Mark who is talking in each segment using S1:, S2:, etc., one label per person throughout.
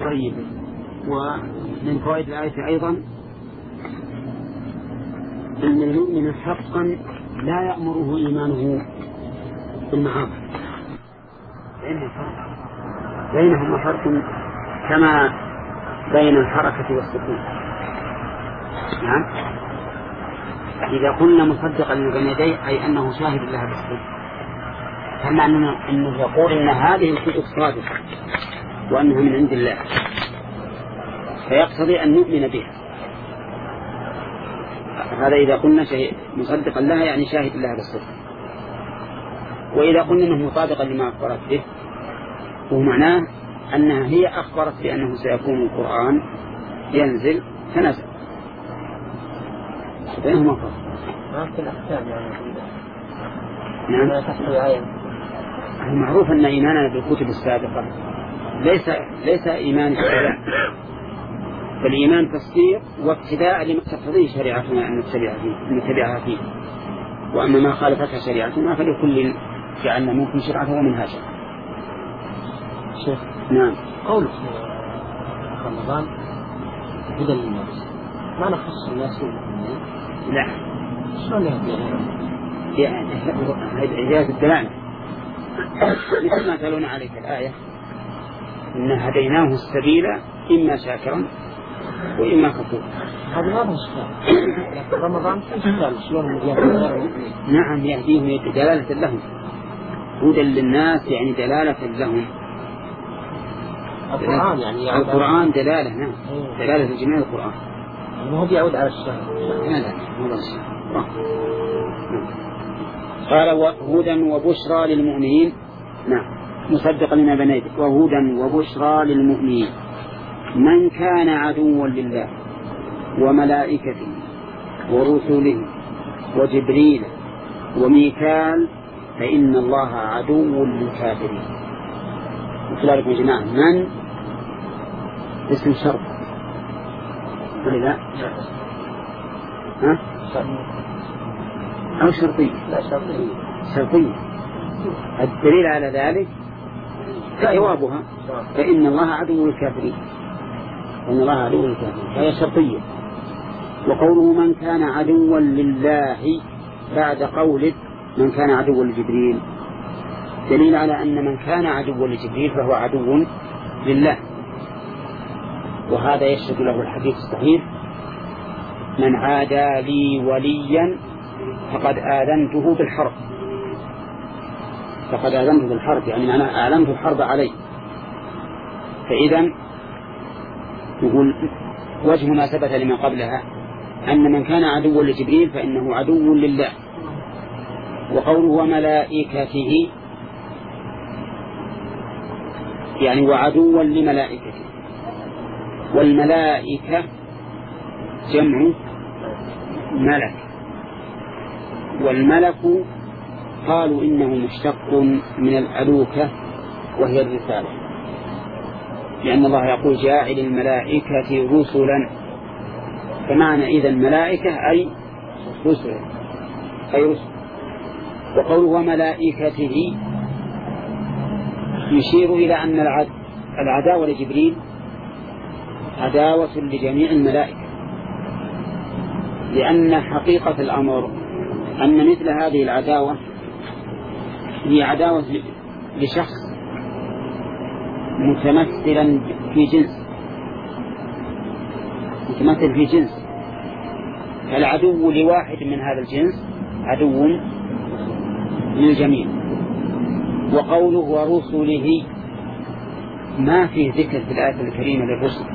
S1: طيب. ومن فوائد الآية أيضا أن المؤمن حقا لا يأمره إيمانه بالمعاصي، بينهما فرق كما بين الحركة والسكون. نعم. إذا قلنا مصدقا لبين يديه أي أنه شاهد لها بالصدق، فما أنه يقول إن هذه الكتب صادقة وأنها من عند الله، فيقتضي أن نؤمن بها. هذا إذا قلنا مصدقا لها يعني شاهد لها بالصدق. وإذا قلنا أنه مطابقا لما أخبرت به، ومعناه أنها هي أخبرت بأنه سيكون القرآن ينزل فنزل. بينهما فرق.
S2: ما في الأحكام يعني.
S1: نعم.
S2: لا تحوي آية.
S1: المعروف أن إيماننا بالكتب السابقة ليس إيمان اتباع، فالإيمان تصديق وابتداء لما تقتضيه شريعتنا أن نتبعها فيه. وأما ما خالفتها شريعتنا فلكل جعلنا منكم شرعة ومنهاجا.
S2: شيخ.
S1: نعم.
S2: قول رمضان هدى للناس، ما نخص الناس بالمؤمنين.
S1: لا.
S2: شلون يهدي؟
S1: هذه إجازة الدلالة. مثل ما قالون عليك الآية إن هديناه السبيل إما شاكرا وإما كفورا.
S2: هذا ما هو شكال، لكن رمضان في شكال شلون يهدي غير المؤمنين.
S1: نعم يهديهم دلالة لهم، هدى للناس يعني دلالة لهم.
S2: القرآن يعني
S1: القرآن دلالة. نعم. دلالة لجميع القرآن.
S2: ما هو بيعود على الشهر.
S1: لا هذا الشهر. قال وهدى وبشرى للمؤمنين. نعم مصدقا لما بين يديه. وهدى وبشرى للمؤمنين من كان عدوا لله وملائكته ورسله وجبريل وميكال فإن الله عدو للكافرين. وكذلك يا جماعة من اسم شرط ولا لا؟ ها؟ أو شرطية؟
S2: لا
S1: شرطية. الدليل على ذلك جوابها فإن الله عدو للكافرين. فإن الله عدو للكافرين فهي شرطية. وقوله من كان عدوا لله بعد قوله من كان عدوا لجبريل دليل على أن من كان عدوا لجبريل فهو عدو لله. وهذا يشهد له الحديث الصحيح من عادى لي وليا فقد آذنته بالحرب. فقد آذنته بالحرب يعني أنا أعلنت الحرب عليه. فإذا نقول وجه ما ثبت لما قبلها أن من كان عدوا لجبريل فإنه عدو لله. وقوله وملائكته يعني وعدوا لملائكته. والملائكة جمع ملك، والملك قالوا إنه مشتق من الألوكة وهي الرسالة، لأن الله يقول جاعل الملائكة رسلا، فمعنى إذن ملائكة أي رسل. وقوله وملائكته يشير إلى أن العداوة لجبريل عداوة لجميع الملائكة، لأن حقيقة الأمر أن مثل هذه العداوة هي عداوة لشخص متمثل في جنس، فالعدو لواحد من هذا الجنس عدو للجميع. وقوله ورسله ما فيه ذكر في الآية الكريمة للرسل،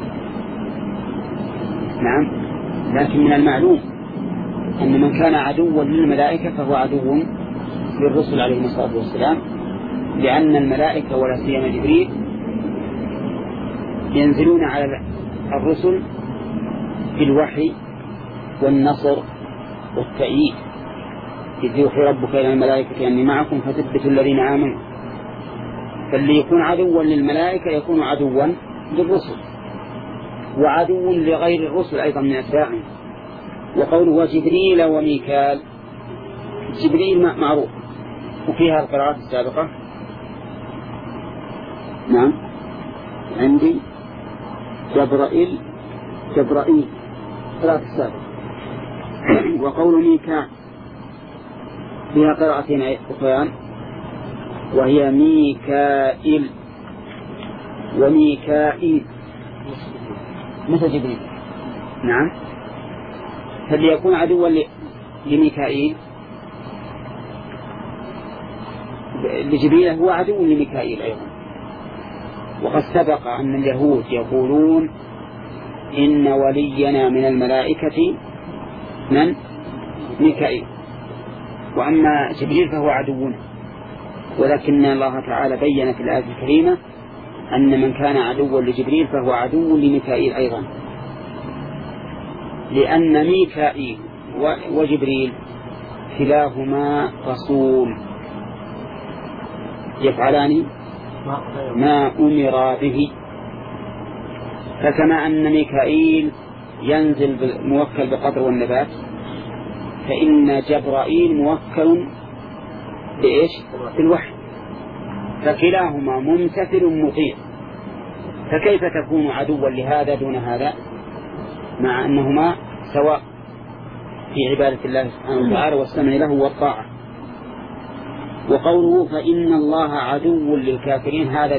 S1: نعم، لكن من المعلوم أن من كان عدوا للملائكة فهو عدو للرسل عليهم الصلاة والسلام، لأن الملائكة ولا سيما جبريل ينزلون على الرسل بالوحي والنصر والتأييد. إذ يوحي ربك إلى الملائكة أني معكم فثبتوا الذين آمنوا. فاللي يكون عدوا للملائكة يكون عدوا للرسل وعدو لغير الرسل أيضا من أتباعهم. وقوله وجبريل وميكال، جبريل معروف وفيها القراءات السابقة. نعم عندي جبرائيل قراءة السابق. وقول ميكا فيها قراءتين أخرى وهي ميكائيل وميكائيل مثل جبريل. نعم، فليكون عدوا لميكائيل لجبريل هو عدو لميكائيل أيضا. وقد سبق أن اليهود يقولون إن ولينا من الملائكة من ميكائيل، وأما جبريل فهو عدونا. ولكن الله تعالى بين في الآية الكريمة أن من كان عدوا لجبريل فهو عدو لميكائيل أيضا، لأن ميكائيل وجبريل كلاهما رسول يفعلان ما أمر به. فكما أن ميكائيل ينزل موكل بالقدر والنبات، فإن جبرائيل موكل بإيش؟ بالوحي، فكلاهما ممتثل مطيع. فكيف تكون عدوا لهذا دون هذا مع أنهما سواء في عبادة الله سبحانه وتعالى والسمع له والطاعة؟ وقوله فإن الله عدو للكافرين هذا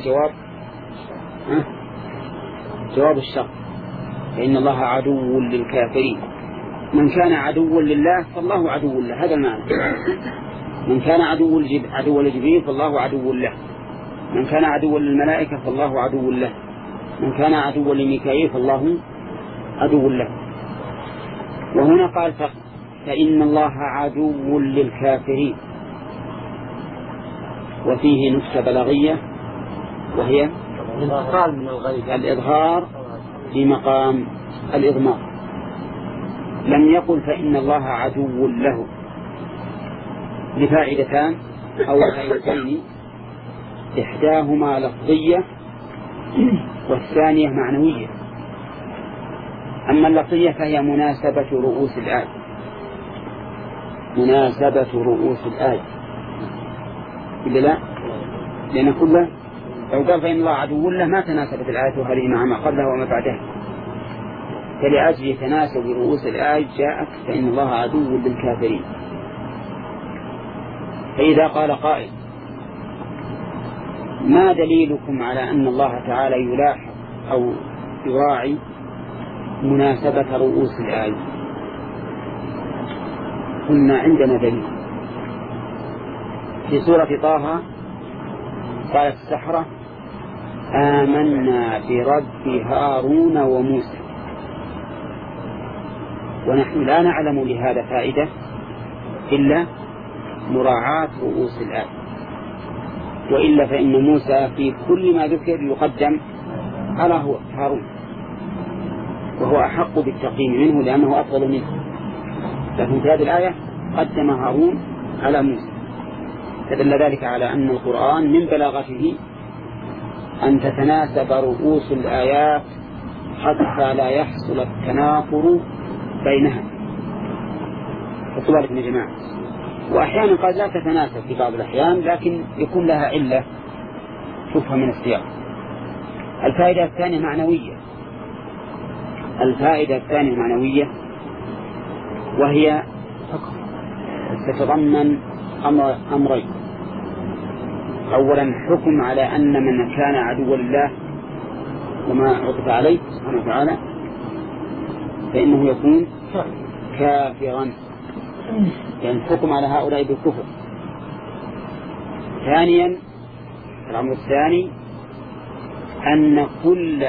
S1: جواب الشرط، فإن الله عدو للكافرين. من كان عدوا لله فالله عدو له، هذا المعنى. من كان عدو لجبريل فالله عدو له، من كان عدوا للملائكة فالله عدو له، من كان عدوا لميكائيل فالله عدو له. وهنا قال فإن الله عدو للكافرين، وفيه نكتة بلاغية وهي الإظهار في مقام الإضمار. لم يقل فإن الله عدو له لفائدتان أو فائدتين، إحداهما لفظية والثانية معنوية. أما اللفظية فهي مناسبة رؤوس الآية، مناسبة رؤوس الآية إلا لا، لأن كله لو قال فإن الله عدو له ما تناسبت الآية هذه مع ما قبلها وما بعدها، فلأجل تناسب رؤوس الآية جاءت فإن الله عدو للكافرين. فإذا قال قائل ما دليلكم على أن الله تعالى يلاحظ أو يراعي مناسبة رؤوس الآية؟ قلنا عندنا دليل في سورة طه، قالت السحرة آمنا برب هارون وموسى، ونحن لا نعلم لهذا فائدة إلا مراعاة رؤوس الآية، وإلا فإن موسى في كل ما ذكر يقدم على هارون، وهو أحق بالتقديم منه لأنه أفضل منه، لكن في هذه الآية قدم هارون على موسى. فدل ذلك على أن القرآن من بلاغته أن تتناسب رؤوس الآيات حتى لا يحصل التنافر بينها. فسؤالكم يا جماعة، وأحيانا قد لا تتناسب في بعض الأحيان لكن يكون لها علة تفهم من السياق. الفائدة الثانية معنوية، الفائدة الثانية معنوية، وهي تتضمن أمرين. أولا حكم على أن من كان عدوا لله وما عطف عليه سبحانه وتعالى فإنه يكون كافرا، يعني حكم على هؤلاء بالكفر. ثانيا الأمر الثاني أن كل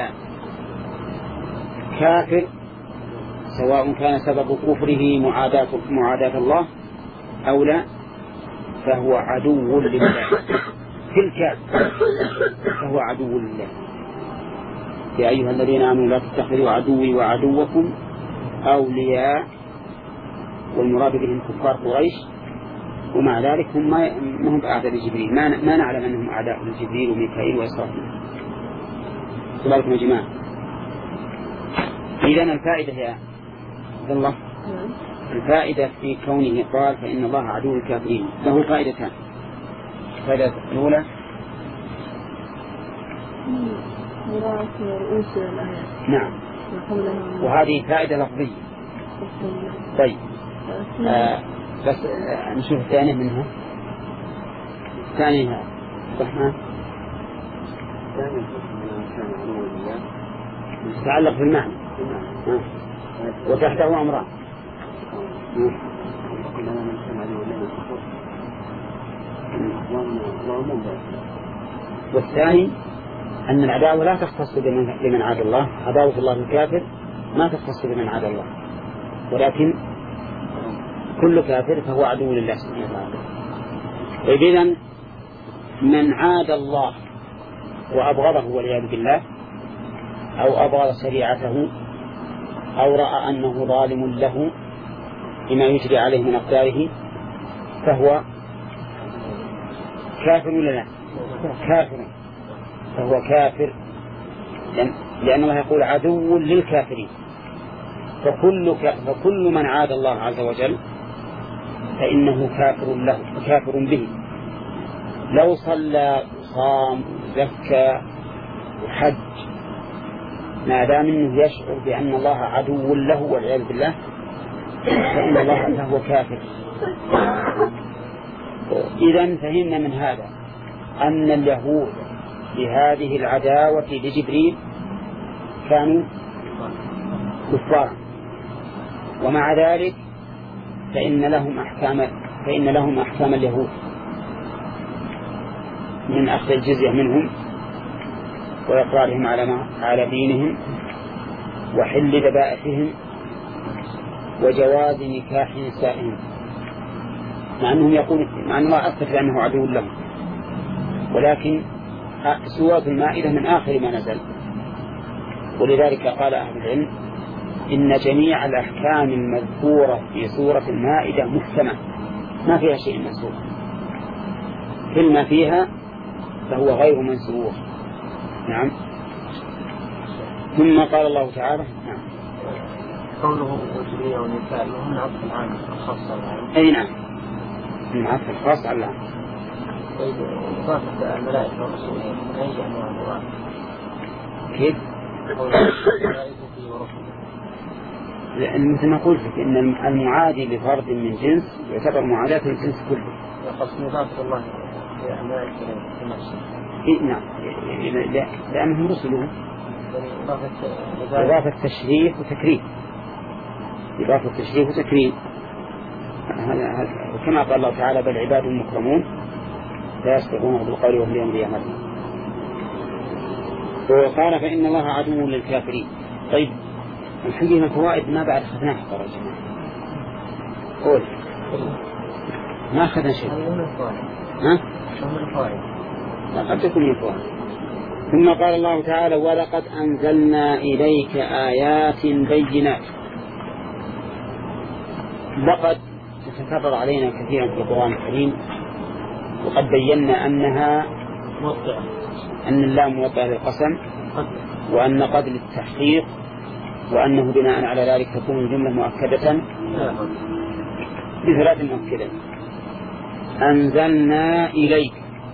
S1: كافر سواء كان سبب كفره معاداة الله أو لا فهو عدو لله، كل كافر فهو عدو لله. يا أيها الذين آمنوا لا تتخذوا عدوي وعدوكم أولياء، والمراد بهم كفار قريش، ومع ذلك هم ما هم أعداء لجبريل، ما نعلم أنهم أعداء لجبريل وميكائيل وإسرافيل. سؤالكم يا جماعة. إذن الفائدة يا عبد الله، الفائدة في كونه قال فإن الله عدو الكافرين له فائدتان. الفائدة الأولى
S3: رؤوس الآيات.
S1: نعم. وهذه فائدة لفظية. طيب بس نشوف الثانية منها. الثانية الرحمن تتعلق بالمعنى وتحته أمران. والثاني أن العداوة لا تختص بمن عاد الله. عداوة الله الكافر ما تختص بمن عاد الله، ولكن كل كافر فهو عدو لله سبحانه وتعالى. إذن من عاد الله وأبغضه والعياذ بالله، أو أبغض شريعته، أو رأى أنه ظالم له بما يجري عليه من أقداره، فهو كافر ولا لا؟ كافر. فهو كافر، لأن الله يقول عدو للكافرين. فكل من عاد الله عز وجل فإنه كافر له، كافر به، لو صلى صام زكى وحج، ما دام انه يشعر بأن الله عدو له والعياذ بالله فإن الله فهو كافر. إذن فهمنا من هذا أن اليهود بهذه العداوة لجبريل كانوا كفارا، ومع ذلك فإن لهم أحكام اليهود من أخذ الجزية منهم وإقرارهم على دينهم وحل ذبائحهم وجواز نكاح نسائهم، مع أن الله أثبت أنه عدو لهم. ولكن سورة المائدة من آخر ما نزل، ولذلك قال أهل العلم إن جميع الأحكام المذكورة في سورة المائدة محكمة ما فيها شيء منسوخ، كل ما فيها فهو غير منسوخ. نعم. ثم قال الله تعالى نعم
S2: قوله الجبرية والنساء وهم عطف العام الخاص على العام.
S1: أي نعم، من عطف الخاص على العام.
S2: طيب إضافة الملائكة ورسولهم من أي أنواع القرآن؟
S1: كيف؟ لأن مثل ما قلت إن المعادي لفرد من جنس يعتبر معاداة الجنس كله.
S2: يقصد إضافة الله للملائكة لنفسه.
S1: نعم، لأنهم رسله. إضافة تشريف وتكريم. إضافة تشريف وتكريم. كما قال الله تعالى بل عباد مكرمون لا يسبقونه بالقول وهم بأمره يعملون. وقال فإن الله عدو للكافرين. طيب الحقيقة الفوائد ما بعد أخذناها ترى يا جماعة. قول ما أخذنا شيء. ها؟ قد تكون من الفوائد. ثم قال الله تعالى ولقد أنزلنا إليك آيات بينات. لقد تتكرر علينا كثيرا في القرآن الكريم، وقد بينا أنها أن اللام موطئة للقسم، وأن قد للتحقيق، وأنه بناء على ذلك تكون الجملة مؤكدة بثلاث مؤكدات. أنزلنا إليك،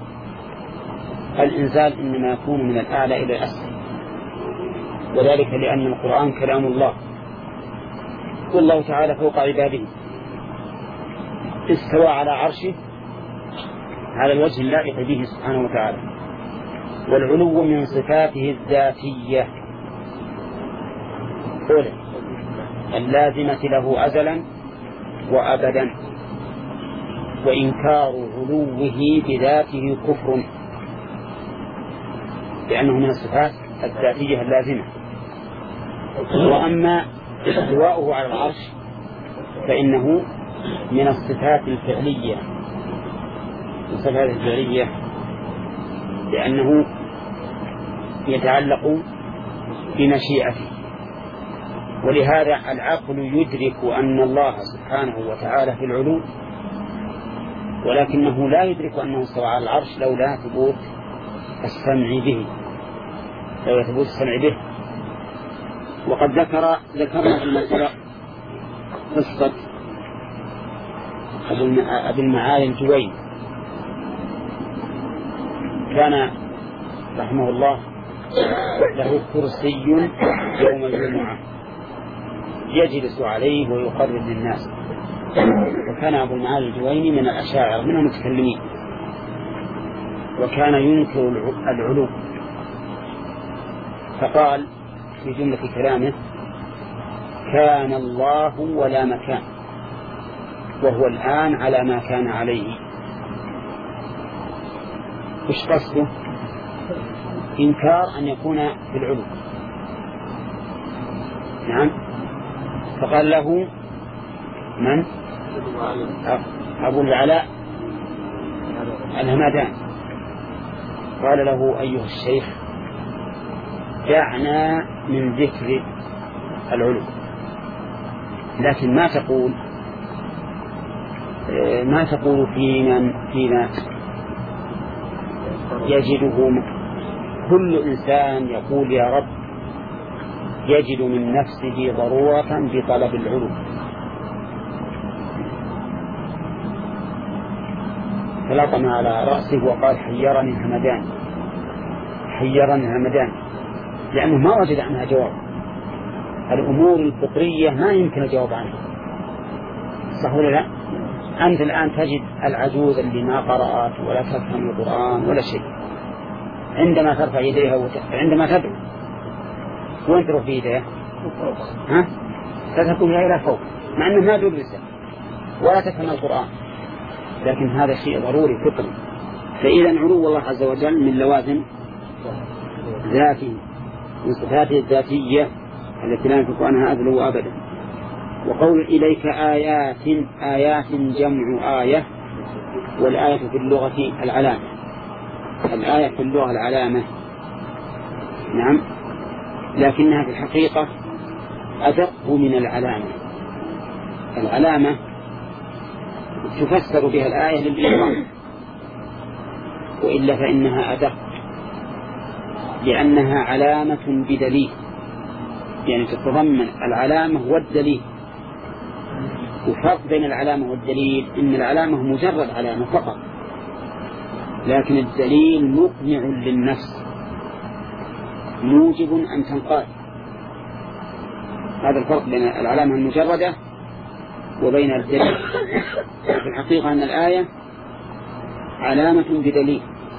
S1: الإنزال إنما يكون من الأعلى إلى الأسفل، وذلك لأن القرآن كلام الله، والله تعالى فوق عباده، استوى على عرشه على الوجه اللائق به سبحانه وتعالى، والعلو من صفاته الذاتية اللازمة له أزلا وأبدا، وإنكار علوه بذاته كفر، لأنه من الصفات الذاتية اللازمة. وأما استواؤه على العرش فإنه من الصفات الفعلية، الصفات الفعلية لأنه يتعلق بمشيئته. ولهذا العقل يدرك أن الله سبحانه وتعالى في العلو، ولكنه لا يدرك أنه استوى على العرش لولا ثبوت السمع به، لولا ثبوت السمع به. وقد ذكرنا في المسألة قصة أبي المعالي الجويني، كان رحمه الله له كرسي يوم الجمعة يجلس عليه ويقرر للناس. وكان أبو المعالي الجويني من الأشاعرة من المتكلمين، وكان ينكر العلو، فقال في جملة كلامه: كان الله ولا مكان، وهو الآن على ما كان عليه. إيش قصده؟ إنكار أن يكون في العلو. نعم. فقال له من؟ أبو العلاء الهمدان، قال له: أيها الشيخ، دعنا من ذكر العلو، لكن ما تقول فيما يجده كل إنسان يقول يا رب يجد من نفسه ضرورة بطلب العلو. فلطم على رأسه وقال: حيرني همدان، لأنه ما وجد عنها جواب. الأمور الفطرية ما يمكن الجواب عنها، صح ولا لا؟ أنت الآن تجد العجوز اللي ما قرأت ولا تفهم القرآن ولا شيء، عندما ترفع يديها عندما تدعو وين تروح بيديها؟ تذهب بها إلى فوق، مع أنه ما درس ولا تفهم القرآن، لكن هذا شيء ضروري فطري. فإذا علو الله عز وجل من لوازم ذاته، من صفاته الذاتية التي لا ينفك عنها أذل أبدا. وقول إليك آيات جمع آية، والآية في اللغة العلامة. الآية في اللغة العلامة، نعم، لكنها في الحقيقة أدق من العلامة. العلامة تفسر بها الآية للإعراب، وإلا فإنها أدق، لأنها علامة بدليل، يعني تتضمن العلامة والدليل. وفرق بين العلامة والدليل إن العلامة مجرد علامة فقط، لكن الدليل مقنع للنفس موجب أن تنقاد. هذا الفرق بين العلامة المجردة وبين الدليل. في الحقيقة أن الآية علامة بدليل،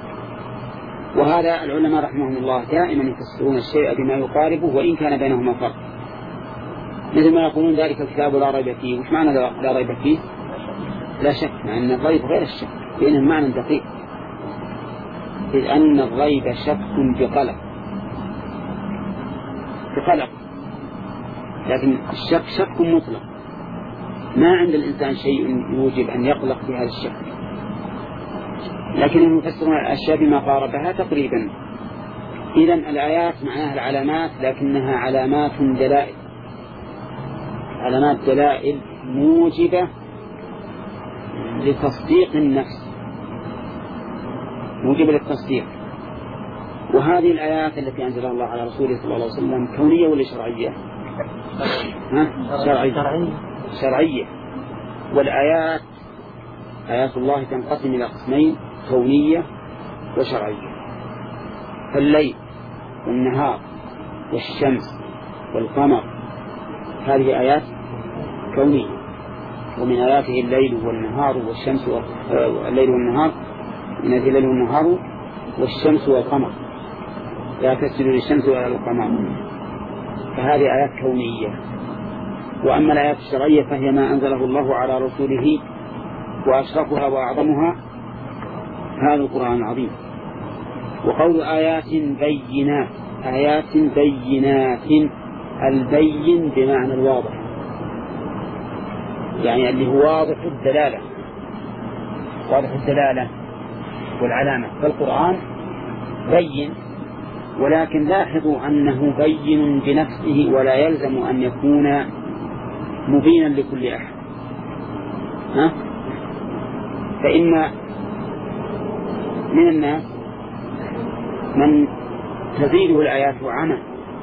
S1: وهذا العلماء رحمهم الله دائما يفسرون الشيء بما يقاربه وإن كان بينهما فرق، مثل ما يقولون ذلك الكتاب لا ريب فيه. وش معنى لا ريب فيه؟ لا شك، مع أن الريب غير الشك، بينهم معنى دقيق، إذ أن الريب شك بقلق، لكن الشك شك مطلق، ما عند الإنسان شيء يوجب أن يقلق بهذا الشك، لكنهم يفسرون الأشياء بما قاربها تقريبا. إذن الآيات معناها العلامات، لكنها علامات دلائل، علامات دلائل موجبة لتصديق النفس، موجبة للتصديق. وهذه الآيات التي أنزلها الله على رسوله صلى الله عليه وسلم كونية ولا شرعية؟ شرعية. والآيات آيات الله تنقسم إلى قسمين: كونية وشرعية. فالليل والنهار والشمس والقمر هذه آيات كونية، ومن آياته الليل والنهار والشمس والليل والنهار، من آياته الليل والنهار والشمس والقمر، لا تسجدوا للشمس ولا للقمر. فهذه آيات كونية. وأما الآيات الشرعية فهي ما أنزله الله على رسوله، وأشرفها وأعظمها هذا القرآن العظيم. وقول آيات بينات، آيات بينات، البين بمعنى الواضح، يعني اللي هو واضح الدلالة والعلامة. فالقرآن بين، ولكن لاحظوا أنه بين بنفسه، ولا يلزم أن يكون مبينا لكل أحد. فإن من الناس من تزيده الآيات عمى،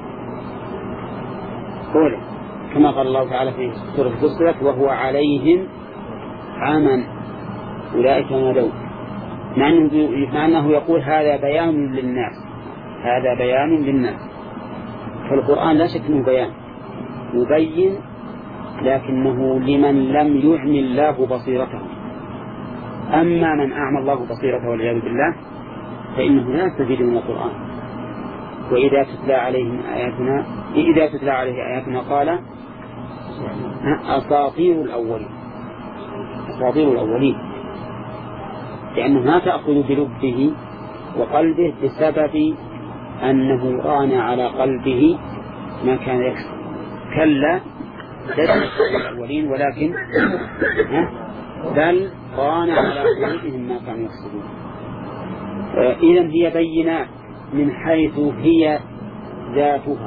S1: قوله كما قال الله تعالى في سورة فصلت: وهو عليهم عمى أولئك نادوا، مع أنه يقول هذا بيان للناس، هذا بيان للناس. فالقرآن لا شك أنه بيان يبين، لكنه لمن لم يعمي الله بصيرته. أما من أعمى الله بصيرته والعياذ بالله فإنه لا يستفيد من القرآن. وإذا تتلى عليه آياتنا قال أساطير الأولين، لأنه ما تأخذ بلبه وقلبه بسبب أنه ران على قلبه ما كان يكسب. كلا ليس الأولين ولكن بل ران على قلوبهم ما كانوا يكسبون. إذن هي بينات من حيث هي ذاتها،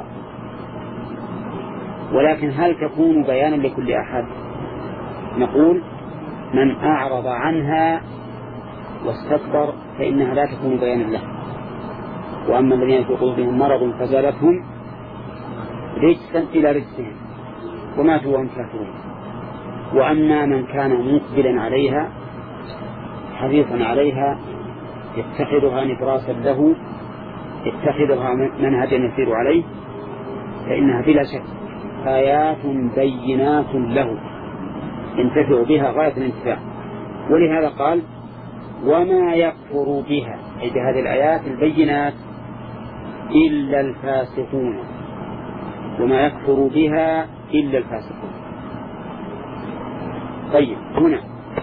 S1: ولكن هل تكون بيانا لكل أحد؟ نقول من أعرض عنها واستكبر فإنها لا تكون بيانا له. وأما الذين في قلوبهم مرض فزادتهم رجسا إلى رجسهم وماتوا وهم كافرون. وأما من كان مقبلا عليها حريصا عليها يتخذها نبراسا له، يتخذها منهجا يسير عليه، فإنها بلا شك آيات بينات له ينتفع بها غاية الانتفاع. ولهذا قال وما يكفر بها، أي بهذه الآيات البينات، إلا الفاسقون. وما يكفر بها إلا الفاسقون. طيب، هنا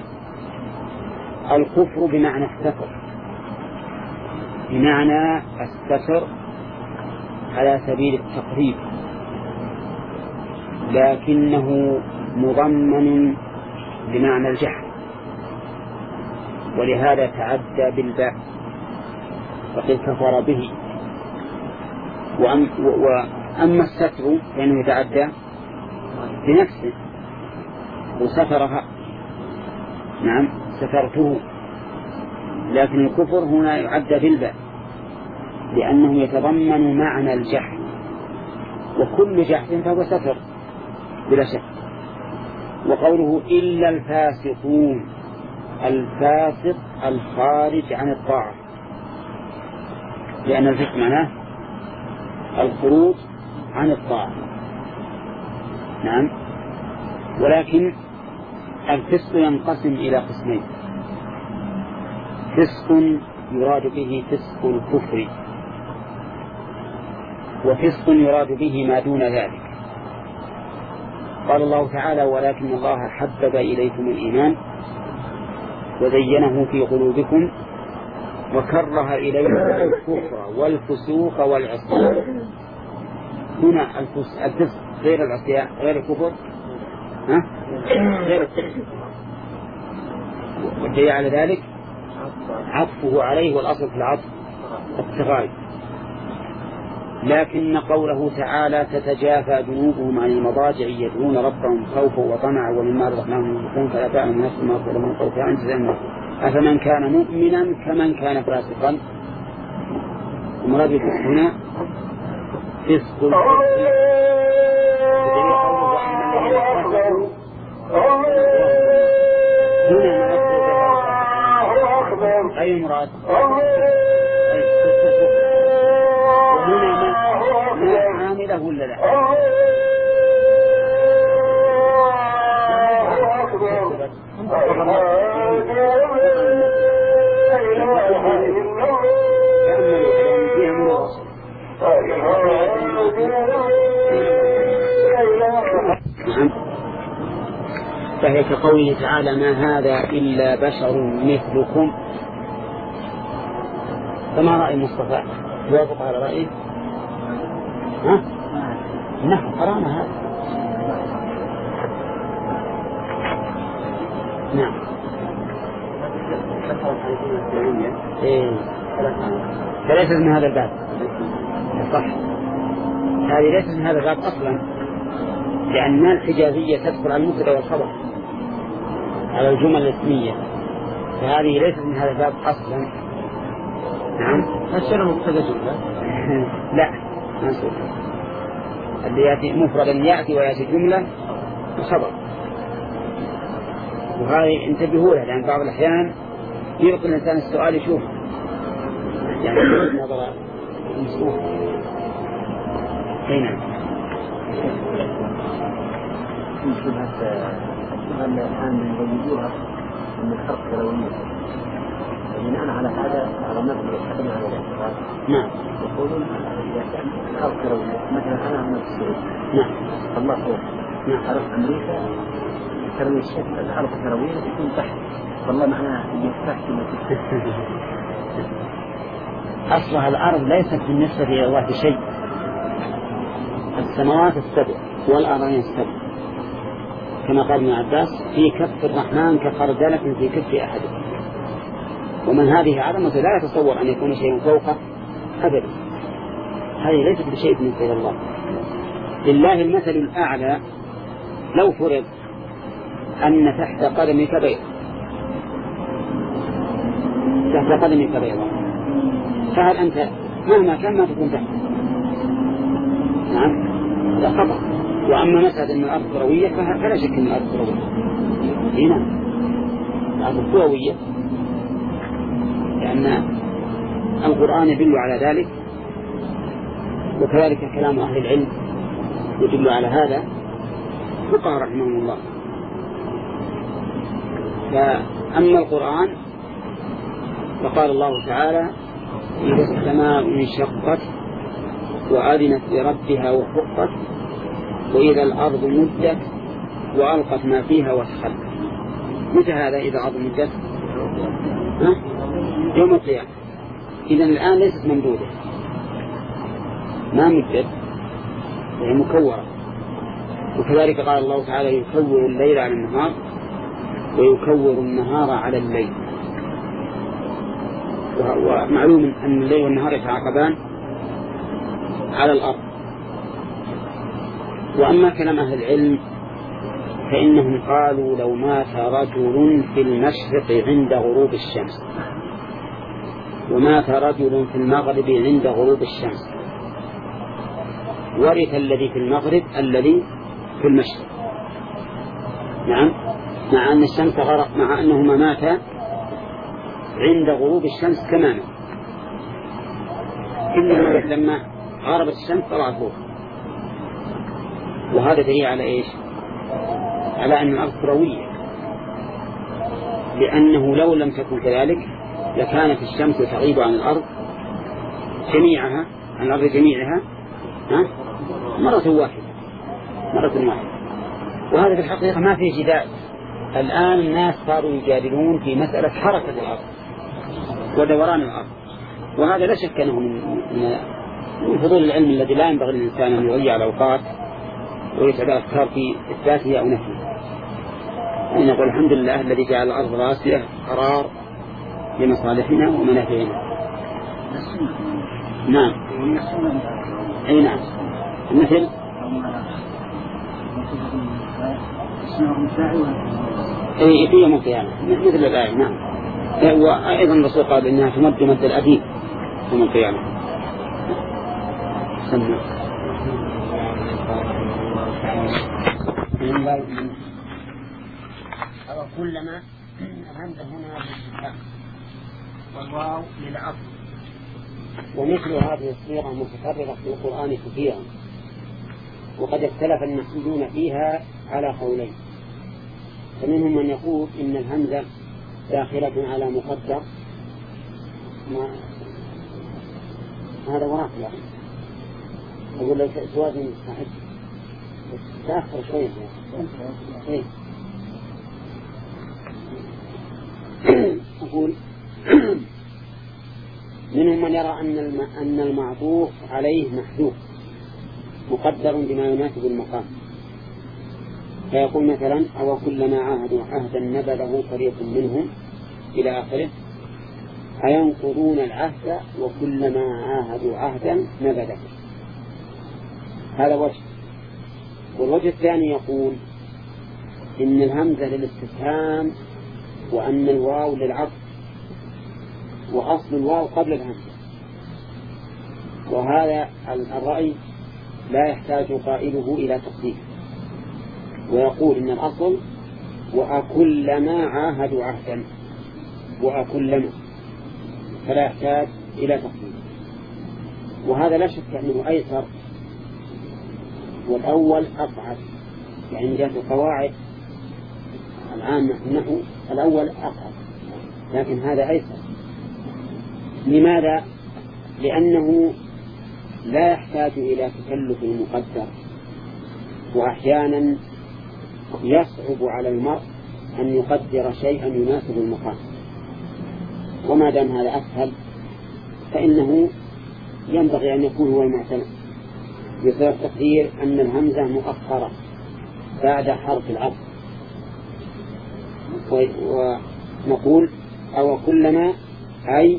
S1: الكفر بمعنى الستر، بمعنى الستر على سبيل التقريب، لكنه مضمن بمعنى الجحد، ولهذا تعدى بالباء فقد كفر به. وأما الستر فإنه يتعدى بنفسه وسترها، نعم سترته، لكن الكفر هنا يعدى بالباء لأنه يتضمن معنى الجحد، وكل جحد فهو ستر بلا شك. وقوله إلا الفاسقون، الفاسق الخارج عن الطاعة، لأن الفسق معناه الخروج عن الطاعة، نعم. ولكن الفسق ينقسم إلى قسمين: فسق يراد به فسق الكفر، وفسق يراد به ما دون ذلك. قال الله تعالى ولكن الله حبب إليكم الإيمان وزينه في قلوبكم وكره إليكم الكفر والفسوق والعصيان. هنا الفسق غير العصيان غير الكفر، غير الكفر، والدليل على ذلك عطفه عليه، والأصل في العطف التغاير. لكن قوله تعالى تتجافى جنوبهم عن المضاجع يدعون ربهم خوفا وطمعا ومما رزقناهم ينفقون فلا تعلم نفس ما أخفي لهم خوفا عن جزاء أفمن كان مؤمنا كمن كان فاسقا. المراد بالفسق هنا فسق الكفر، هنا أي مراد وهنا ما عامله ولا لا؟ فهي كقوله تعالى ما هذا إلا بشر مثلكم. فما رأي مصطفى؟ يوافق على رأيه؟ نحن قرانا هذا. نعم. فليست من هذا الباب. صح، هذه ليست من هذا الباب أصلا، لأن الحجازية تدخل على المبتدأ والخبر على الجمل الاسمية، فهذه ليست من هذا الباب أصلا. نعم.
S2: الشرع مبتدأ جملة؟
S1: لا، ما سوى اللي يأتي مفردا يأتي ويأتي جملة وخبر. وهذه انتبهوا لها، لأن بعض الأحيان يلقي الإنسان السؤال يشوف يعني نظر
S2: مصروف.
S1: أي نعم.
S2: الشبهة الآن يوجدوها من الحرق كروية. بناء على هذا على مبنى يتحدث على الاعتراض.
S1: نعم.
S2: يقولون إذا كان الحرق كروية مثلا أنا من السعودية.
S1: نعم.
S2: الله فوق.
S1: نعم.
S2: أروح أمريكا تروي الشكل الحرق كروية تكون تحت. والله معناها يفتح
S1: أصلها الأرض ليست بالنسبة إلى الله بشيء. السماوات السبع والأرضين السبع كما قال ابن عباس في كف الرحمن كخردلة في كف أحد. ومن هذه عظمة لا يتصور أن يكون شيء فوقه أبدا. هذه ليست بشيء بالنسبة إلى الله. لله المثل الأعلى. لو فرض أن تحت قدمك بيض، تحت قدمك بيضا، فهل أنت مهما كان ما تكون تحت؟ نعم، هذا خطأ. وأما مسألة أن الأرض كروية فلا شك أن الأرض كروية. هنا الأرض كروية لأن القرآن يدل على ذلك، وكذلك كلام أهل العلم يدل على هذا، فقهاء رحمهم الله. فأما القرآن فقال الله تعالى إذا السماء انشقت وأذنت لربها وحقت وإذا الأرض مدت وألقت ما فيها وتخلت. متى هذا إذا الأرض مدت؟ يوم القيامة. إذن الآن ليست ممدودة، ما مدت، يعني مكورة. وكذلك قال الله تعالى يكور الليل على النهار ويكور النهار على الليل. ومعلوم أن الليل والنهار يتعاقبان على الأرض. وأما كلام أهل العلم فإنهم قالوا لو مات رجل في المشرق عند غروب الشمس ومات رجل في المغرب عند غروب الشمس ورث الذي في المغرب الذي في المشرق. نعم، مع أن الشمس غرق، مع أنهما ماتا عند غروب الشمس تماما، إلا لما غربت الشمس طلعت فوق. وهذا دليل على إيش؟ على أن الأرض كروية، لأنه لو لم تكن كذلك لكانت الشمس تغيب عن الأرض جميعها، عن الأرض جميعها مرة واحدة. وهذا في الحقيقة ما فيه جدال. الآن الناس صاروا يجادلون في مسألة حركة الأرض ودوران الأرض، وهذا لا شك أنه من فضول العلم الذي لا ينبغي للإنسان أن يضيع الأوقات ويتعب أفكار في إثباته أو نفيه. أن نقول الحمد لله الذي جعل الأرض راسية قرار لمصالحنا ومنافعنا. نعم. أي نعم. مثل أي في يوم القيامة مثل الآية. نعم. وأيضا الرسول قال إنها تمد مد الأديب يوم القيامة. سمع. أو كلما الهمزة هنا للإسلام والواو للعطف. ومثل هذه الصيغة متكررة في القرآن كثيرا، وقد اختلف النحويون فيها على قولين. فمنهم من يقول إن الهمزة داخلة على مقدر، هذا وراء يعني أقول لك توازن صحيح تأخر شوية. إيه أقول منهم من يرى أن المعطوف عليه محذوف مقدر بما يناسب المقام، فيقول مثلا أو كلما عاهدوا عهدا نبذه فريق منهم إلى آخره، أينقضون العهد وكلما عاهدوا عهدا نبذه. هذا وجه. والوجه الثاني يقول إن الهمزة للاستفهام وأن الواو للعطف، وأصل الواو قبل الهمزة. وهذا الرأي لا يحتاج قائله إلى تصديق، ويقول إن الأصل وأكلما عاهدوا عهدا، وأكلما، فلا يحتاج إلى تصديق. وهذا لا شك أنه أيسر، والأول أصعب، يعني من جهة القواعد العامة أنه الأول أصعب، لكن هذا أيسر. لماذا؟ لأنه لا يحتاج إلى تكلف مقدر، وأحيانا يصعب على المرء أن يقدر شيئا يناسب المقام، وما دام هذا أسهل فإنه ينبغي أن يكون هو المعتمد، بسبب تقدير أن الهمزة مؤخرة بعد حرف العطف، ونقول أو كلما أي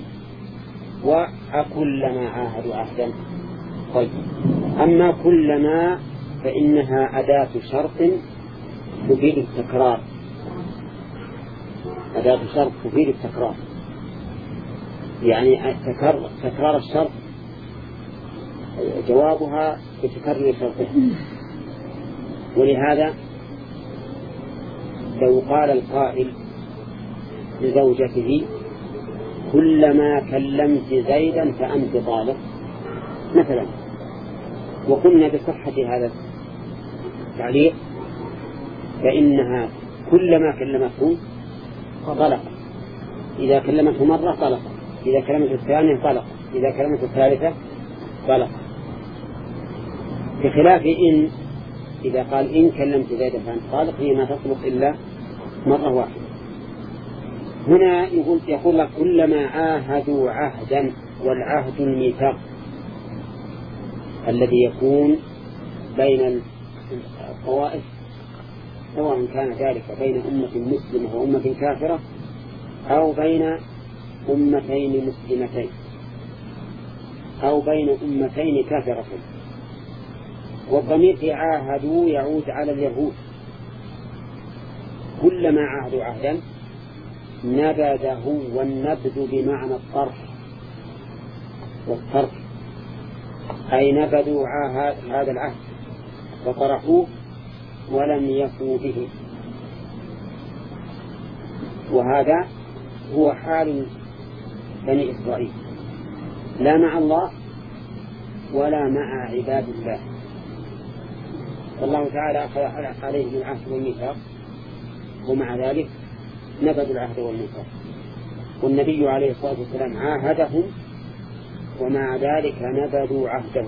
S1: وأكلما عاهدوا عهدا. طيب، أما كلما فإنها أداة شرط تفيد التكرار، أداة شرط تفيد التكرار، يعني تكرار الشرط جوابها بتكرر شرطه. ولهذا لو قال القائل لزوجته كلما كلمت زيدا فأنت طالق مثلا، وقلنا بصحة هذا التعليق، فإنها كلما كلمته طلق، إذا كلمته مرة طلق، إذا كلمته الثانية طلق، إذا كلمته الثالثة طلق، بخلاف إن إذا قال إن كلمت زيدا فأنت طالق هي ما تطلق إلا مرة واحدة. هنا يقول لك كلما عاهدوا عهدا، والعهد الميثاق الذي يكون بين الطوائف، سواء كان ذلك بين أمة مسلمة وأمة كافرة أو بين أمتين مسلمتين أو بين أمتين كافرتين. والضمير في عاهدوا يعود على اليهود، كلما عاهدوا عهدا نبذه، والنبذ بمعنى الطرح والطرح، أي نبذوا هذا العهد وطرحوه ولم يفوا به. وهذا هو حال بني إسرائيل، لا مع الله ولا مع عباد الله. فالله تعالى أخذ عليهم العهد والميثاق، ومع ذلك نبذوا العهد والميثاق. والنبي عليه الصلاة والسلام عاهدهم ومع ذلك نبذوا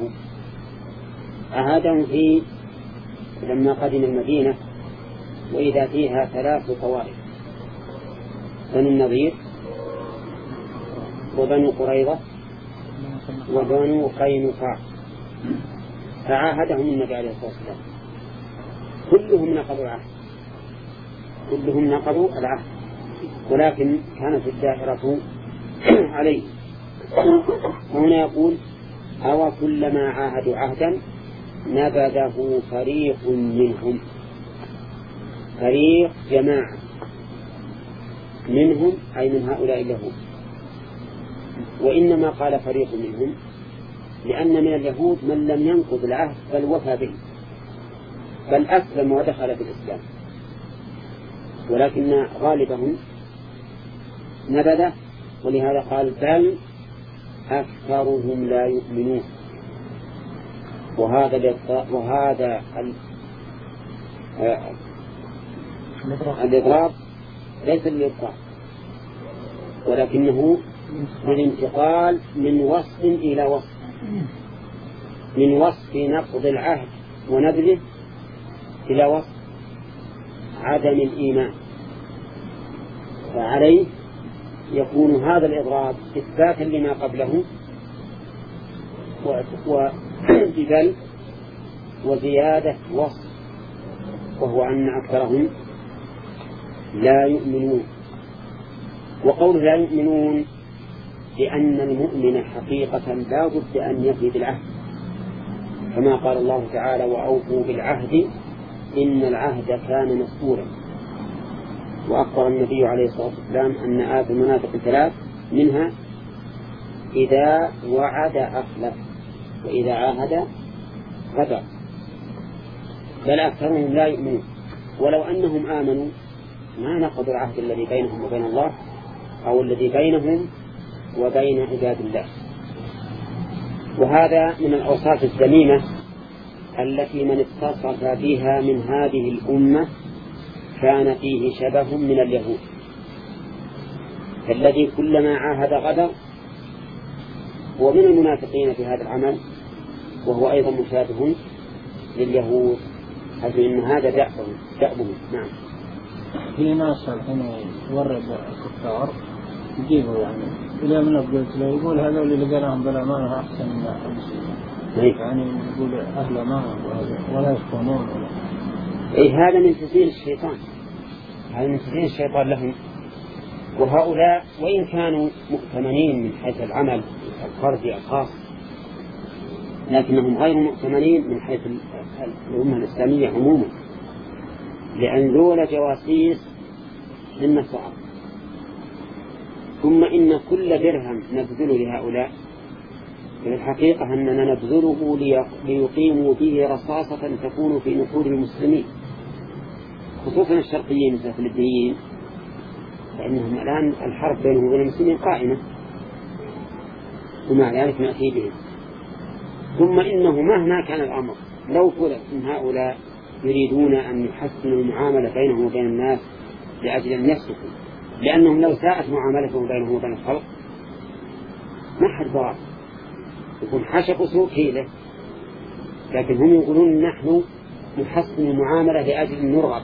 S1: عهدهم في لما قدم المدينة وإذا فيها 3 طوائف، بنو النضير وبنو قريظة وبنو قينقاع، فعاهدهم النبي عليه الصلاة والسلام، كلهم نقضوا العهد، ولكن كانت الدائرة عليه. وهنا يقول أو كلما عاهدوا عهدا نبذه فريق منهم، فريق جماعة منهم أي من هؤلاء اليهود. وإنما قال فريق منهم لأن من اليهود من لم ينقض العهد بل وفى به، بل أسلم ودخل في الإسلام، ولكن غالبهم نبذ. ولهذا قال بل أكثرهم لا يؤمنون. وهذا الإضراب ليس للإبطال، ولكنه للانتقال من وصف إلى وصف، من وصف نقض العهد ونبذه إلى وصف عدم الإيمان. فعليه يكون هذا الإضراب إثباتا لما قبله وبل وزيادة وصف، وهو أن أكثرهم لا يؤمنون. وقوله لا يؤمنون لأن المؤمن حقيقة لا بد أن يفي بالعهد، كما قال الله تعالى وأوفوا بالعهد إن العهد كان مسؤولا. وأخبر النبي عليه الصلاة والسلام أن آية المنافق 3 منها إذا وعد أخلف وإذا عاهد غدر، بل أكثرهم لا يؤمنون. ولو أنهم آمنوا ما نقضوا العهد الذي بينهم وبين الله أو الذي بينهم وبين عباد الله. وهذا من الأوصاف الذميمة التي من اتصف بها من هذه الأمة كان فيه شبه من اليهود، الذي كلما عاهد غدر، ومن المنافقين في هذا العمل، وهو أيضا مشابه لليهود، حيث إن هذا دأبهم. نعم.
S3: في ناس الحين يورد الكفار يجيبوا يعني إلى من قلت له يقول هذا اللي لقاهم بالأمانة أحسن من المسلمين، يعني يقول أهل أمانة ولا يخونون
S1: هذا من تزيين الشيطان، هذا من تزيين الشيطان لهم. وهؤلاء وإن كانوا مؤتمنين من حيث العمل الفردي الخاص، لكنهم غير مؤتمنين من حيث الأمة الإسلامية عموما، لأن ذول جواسيس للنصارى. ثم إن كل درهم نبذله لهؤلاء في الحقيقة أننا نبذله ليقيموا به رصاصة تكون في نقود المسلمين، خصوصا الشرقيين مثل الفلبينيين، لأنهم الآن الحرب بينهم وبين المسلمين قائمة، ومع ذلك نأتي بهم. ثم إنه مهما كان الأمر لو فرض أن هؤلاء يريدون أن يحسنوا المعاملة بينهم وبين الناس لأجل أن يسلكوا، لأنهم لو ساءت معاملتهم بينهم وبين الخلق ما حد ضار، يكون حشقوا سوء كيله، لكن هم يقولون نحن نحسن المعاملة لأجل أن نرغب،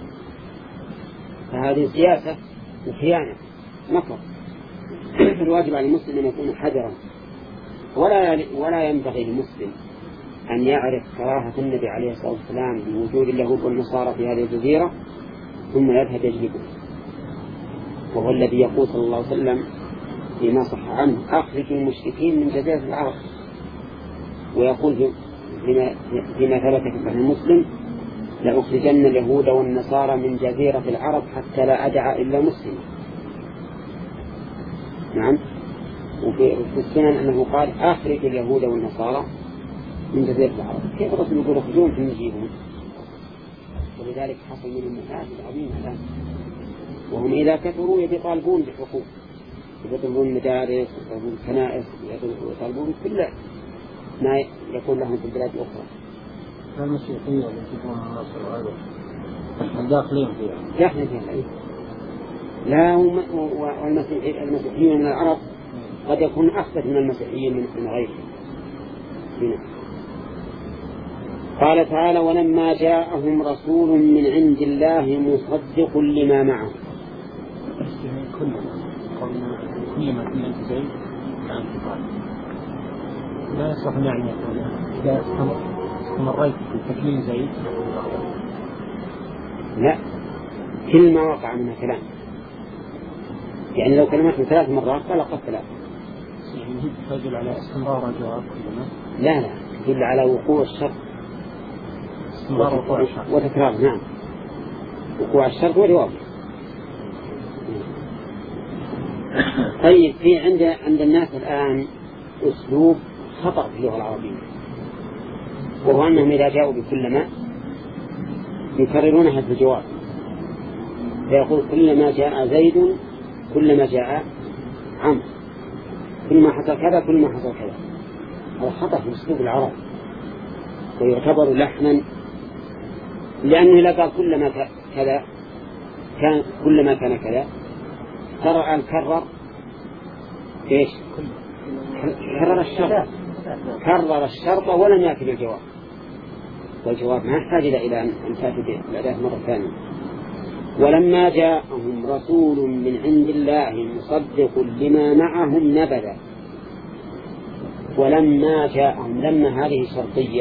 S1: فهذه سياسة وخيانة نفر. الواجب على المسلم أن يكون حذرا، ولا ينبغي للمسلم أن يعرف كراهة النبي عليه الصلاة والسلام بوجود اليهود والنصارى في هذه الجزيرة ثم يذهب يجلبه، وهو الذي يقول صلى الله عليه وسلم فيما صح عنه أخرج المشركين من جزيرة العرب، ويقول فيما ثبت في صحيح مسلم لأخرجن اليهود والنصارى من جزيرة العرب حتى لا أدع إلا مسلم. نعم. وفي السنن أنه قال أخرج اليهود والنصارى من جزيرة العرب. كيف الرسول يقول اخرجون في نجيبهم؟ ولذلك حصل منهم مفاسد عظيمة الآن، وهم إذا كثروا يطالبون بحقوق، يطالبون مدارس، يطالبون كنائس، يطالبون كل ما يكون لهم في البلاد الأخرى.
S3: المسيحية التي تكون من مصر هذا داخلين فيها.
S1: داخلين فيها. لا، والمسيحيين من العرب قد يكون أخبث من المسيحيين من غيرهم. هنا قال تعالى ولما جاءهم رسول من عند الله مصدق لما معه.
S3: كل ما كنا زي لا يصح يعني إذا استمريت في تكليم زيد،
S1: لا، كل ما وقع منها كلام، يعني لو كلمته 3 مرات فلقد 3،
S3: يعني تدل على استمرار الجواب كلما.
S1: لا تدل على وقوع الشرط وتكرار. نعم، وقوع الشرط والجواب. طيب، في عند الناس الآن أسلوب خطأ في اللغة العربية، وهو أنهم إذا جاءوا بكلما يكررونها في الجواب، فيقول كلما جاء زيد كلما جاء عمرو، كل ما حصل كذا كل ما حصل كذا. هذا خطأ في أسلوب العرب ويعتبر لحنا، لأنه إذا قال كلما كذا كان كلما كان كذا ترى أن كرر إيش؟ كرر الشرط ولم يأتي بالجواب، والجواب ما يحتاج إلى أن تأتي بالأداة مرة ثانية. ولما جاءهم رسول من عند الله مصدق لما معهم نبذ. ولما جاءهم، لما هذه شرطية،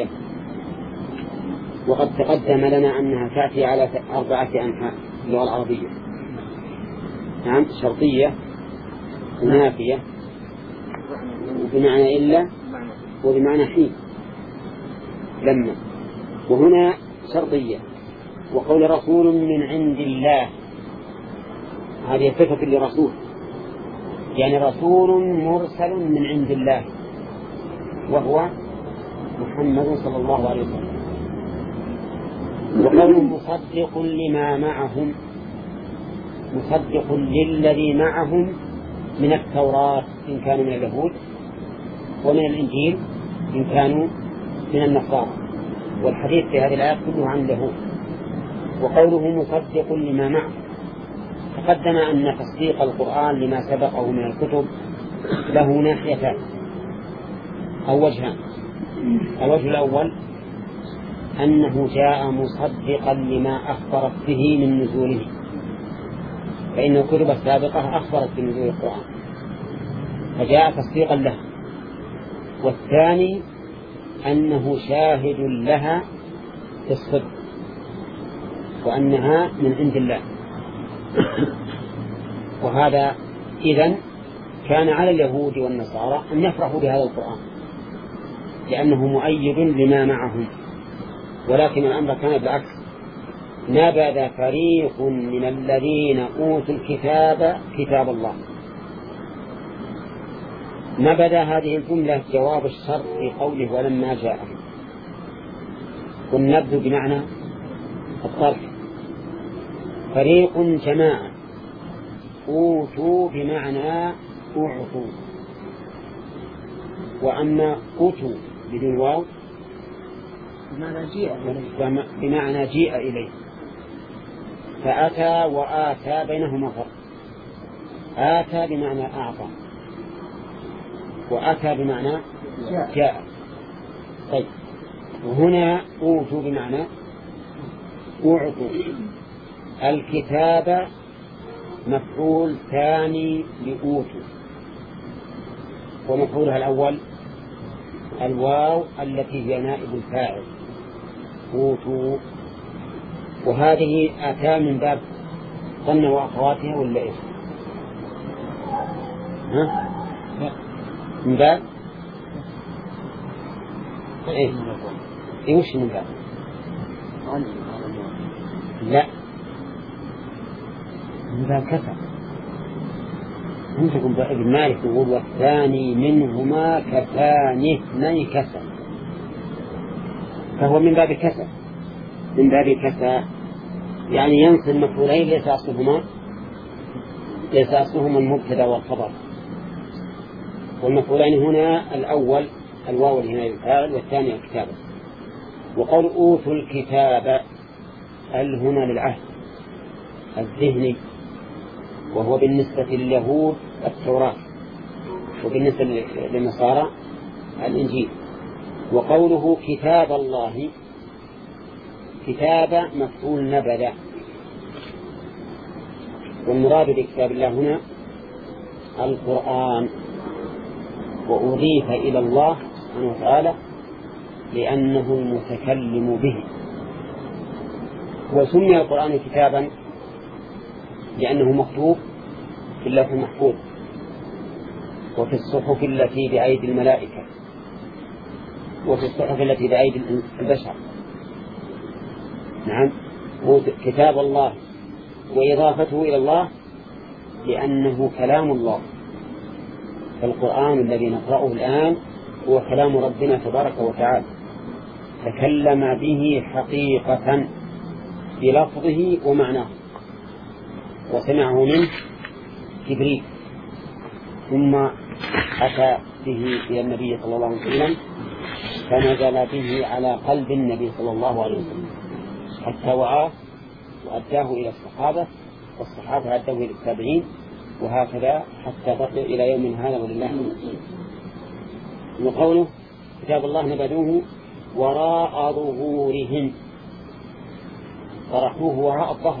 S1: وقد تقدم لنا أنها تأتي على 4 أنحاء اللغة العربية. نعم، شرطية ونافية وبمعنى إلا وبمعنى حين لما، وهنا شرطية. وقول رسول من عند الله هذه صفة لرسول، يعني رسول مرسل من عند الله وهو محمد صلى الله عليه وسلم. وقول مصدق لما معهم، مصدق للذي معهم من التوراة إن كانوا من اليهود ومن الإنجيل إن كانوا من النصارى. والحديث في هذه الآيات كله عن اليهود. وقوله مصدق لما معه، تقدم أن تصديق القرآن لما سبقه من الكتب له ناحيتان أو وجهان. الوجه الأول أنه جاء مصدقا لما أخبرت به من نزوله، فإن الكتب السابقة أخبرت بنزول القرآن فجاء تصديقا له. والثاني أنه شاهد لها في الصدق وأنها من عند الله. وهذا إذن كان على اليهود والنصارى أن يفرحوا بهذا القرآن لأنه مؤيد لما معهم، ولكن الأمر كان بالعكس. نبذ فريق من الذين أوتوا الكتاب كتاب الله. نبذ هذه الجملة جواب الشرط في قوله ولما جاءهم، والنبذ بمعنى الطرح. فريق جماعة، أوتوا بمعنى أعطوا، وأما أوتوا بدون واو بمعنى جيء إليه. فأتى وآتى بينهما فرق. آتى بمعنى أعطى، وأتى بمعنى جاء. طيب، وهنا أوتوا بمعنى أعطوا. الكتاب مفعول ثاني لأوتوا، ومفعولها الأول الواو التي هي نائب الفاعل أوتوا. وهذه أتى من باب ظن وأخواتها ولا إيش؟ ها؟ من باب إيه؟ وش من باب؟ لا، من باب كسر. عندكم ابن مالك يقول والثاني منهما كثاني اثنين كسر، فهو من باب كسر. من باب كسر يعني ينصب مفعولين ليس أصلهما المبتدا والخبر. والمفعولين هنا الأول الواو اللي هنا الفاعل، والثاني الكتابة. وقول أوتوا الكتاب هنا للعهد الذهني، وهو بالنسبة لليهود التوراة، وبالنسبة للنصارى الإنجيل. وقوله كتاب الله، كتاب مفعول نبذ، والمراد بكتاب الله هنا القرآن، وأضيف إلى الله سبحانه وتعالى لأنه المتكلم به. وسمي القرآن كتابا لأنه مكتوب في اللوح المحفوظ وفي الصحف التي بأيدي الملائكة وفي الصحف التي بأيدي البشر. نعم، كتاب الله، وإضافته إلى الله لأنه كلام الله. فالقرآن الذي نقرأه الآن هو كلام ربنا تبارك وتعالى، تكلم به حقيقة بلفظه ومعناه، وسمعه منه جبريل، ثم أتى به إلى النبي صلى الله عليه وسلم، فنزل به على قلب النبي صلى الله عليه وسلم حتى وعاه وأداه إلى الصحابة، والصحابة أداه إلى التابعين، وهكذا حتى بقي إلى يوم هذا ولله المسلم. وقوله كتاب الله نبذوه وراء ظهورهم، طرحوه وراء الظهر،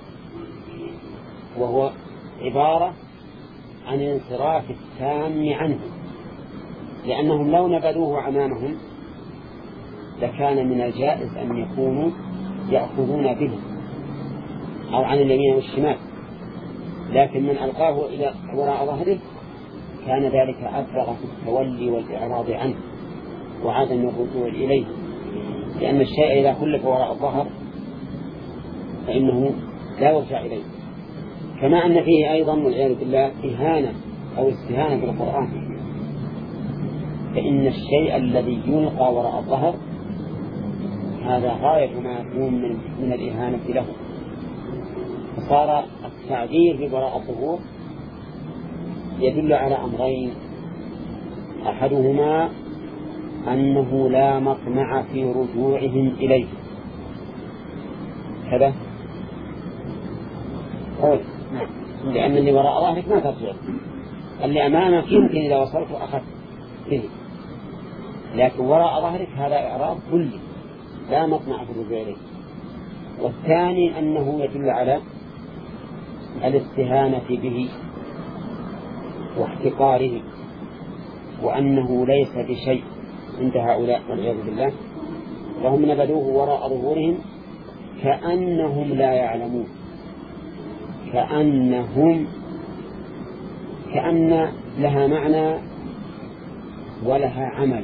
S1: وهو عبارة عن الانصراف التام عنه، لأنهم لو نبذوه أمامهم لكان من الجائز أن يكونوا يأخذون به أو عن اليمين والشمال، لكن من ألقاه إلى وراء ظهره كان ذلك أبلغ في التولي والإعراض عنه وعدم الرجوع إليه، لأن الشيء إذا خلف وراء الظهر فإنه لا يرجع إليه. كما أن فيه أيضا والعياذ بالله إهانة أو استهانة بالقرآن، فإن الشيء الذي يلقى وراء الظهر هذا غاية ما يكون من الإهانة له، فصار التعبير بوراء الظهور يدل على أمرين: أحدهما أنه لا مطمع في رجوعهم إليه كذا قول لأن اللي وراء ظهرك ما ترجع، اللي أمامك يمكن إذا وصلت أخذت فيه، لكن وراء ظهرك هذا إعراض كلي لا مطمع في الرجوع إليه. والثاني أنه يدل على الاستهانة به واحتقاره وأنه ليس بشيء عند هؤلاء والعياذ بالله، وهم نبذوه وراء ظهورهم كأنهم لا يعلمون، كأن لها معنى ولها عمل.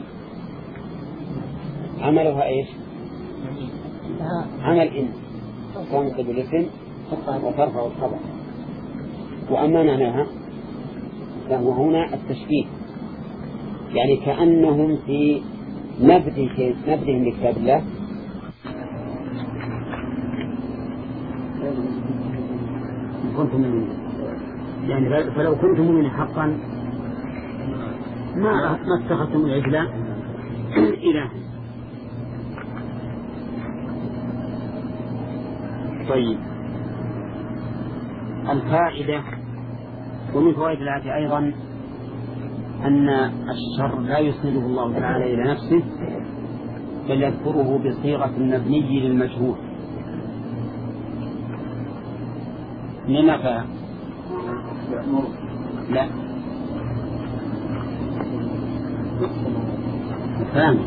S1: عملها إيش؟ عمل إن تنصب الاسم وترفع الخبر. وأما معناها فهو هنا التشبيه، يعني كأنهم في نبذهم لكتاب الله يعني فلو كنتم مؤمنين حقا ما اتخذتم العجل إله. طيب الفائدة ومن فوائد الآية أيضا أن الشر لا يسنده الله تعالى إلى نفسه بل يذكره بصيغة المبني للمجهول. لما فهم؟ لا فهم.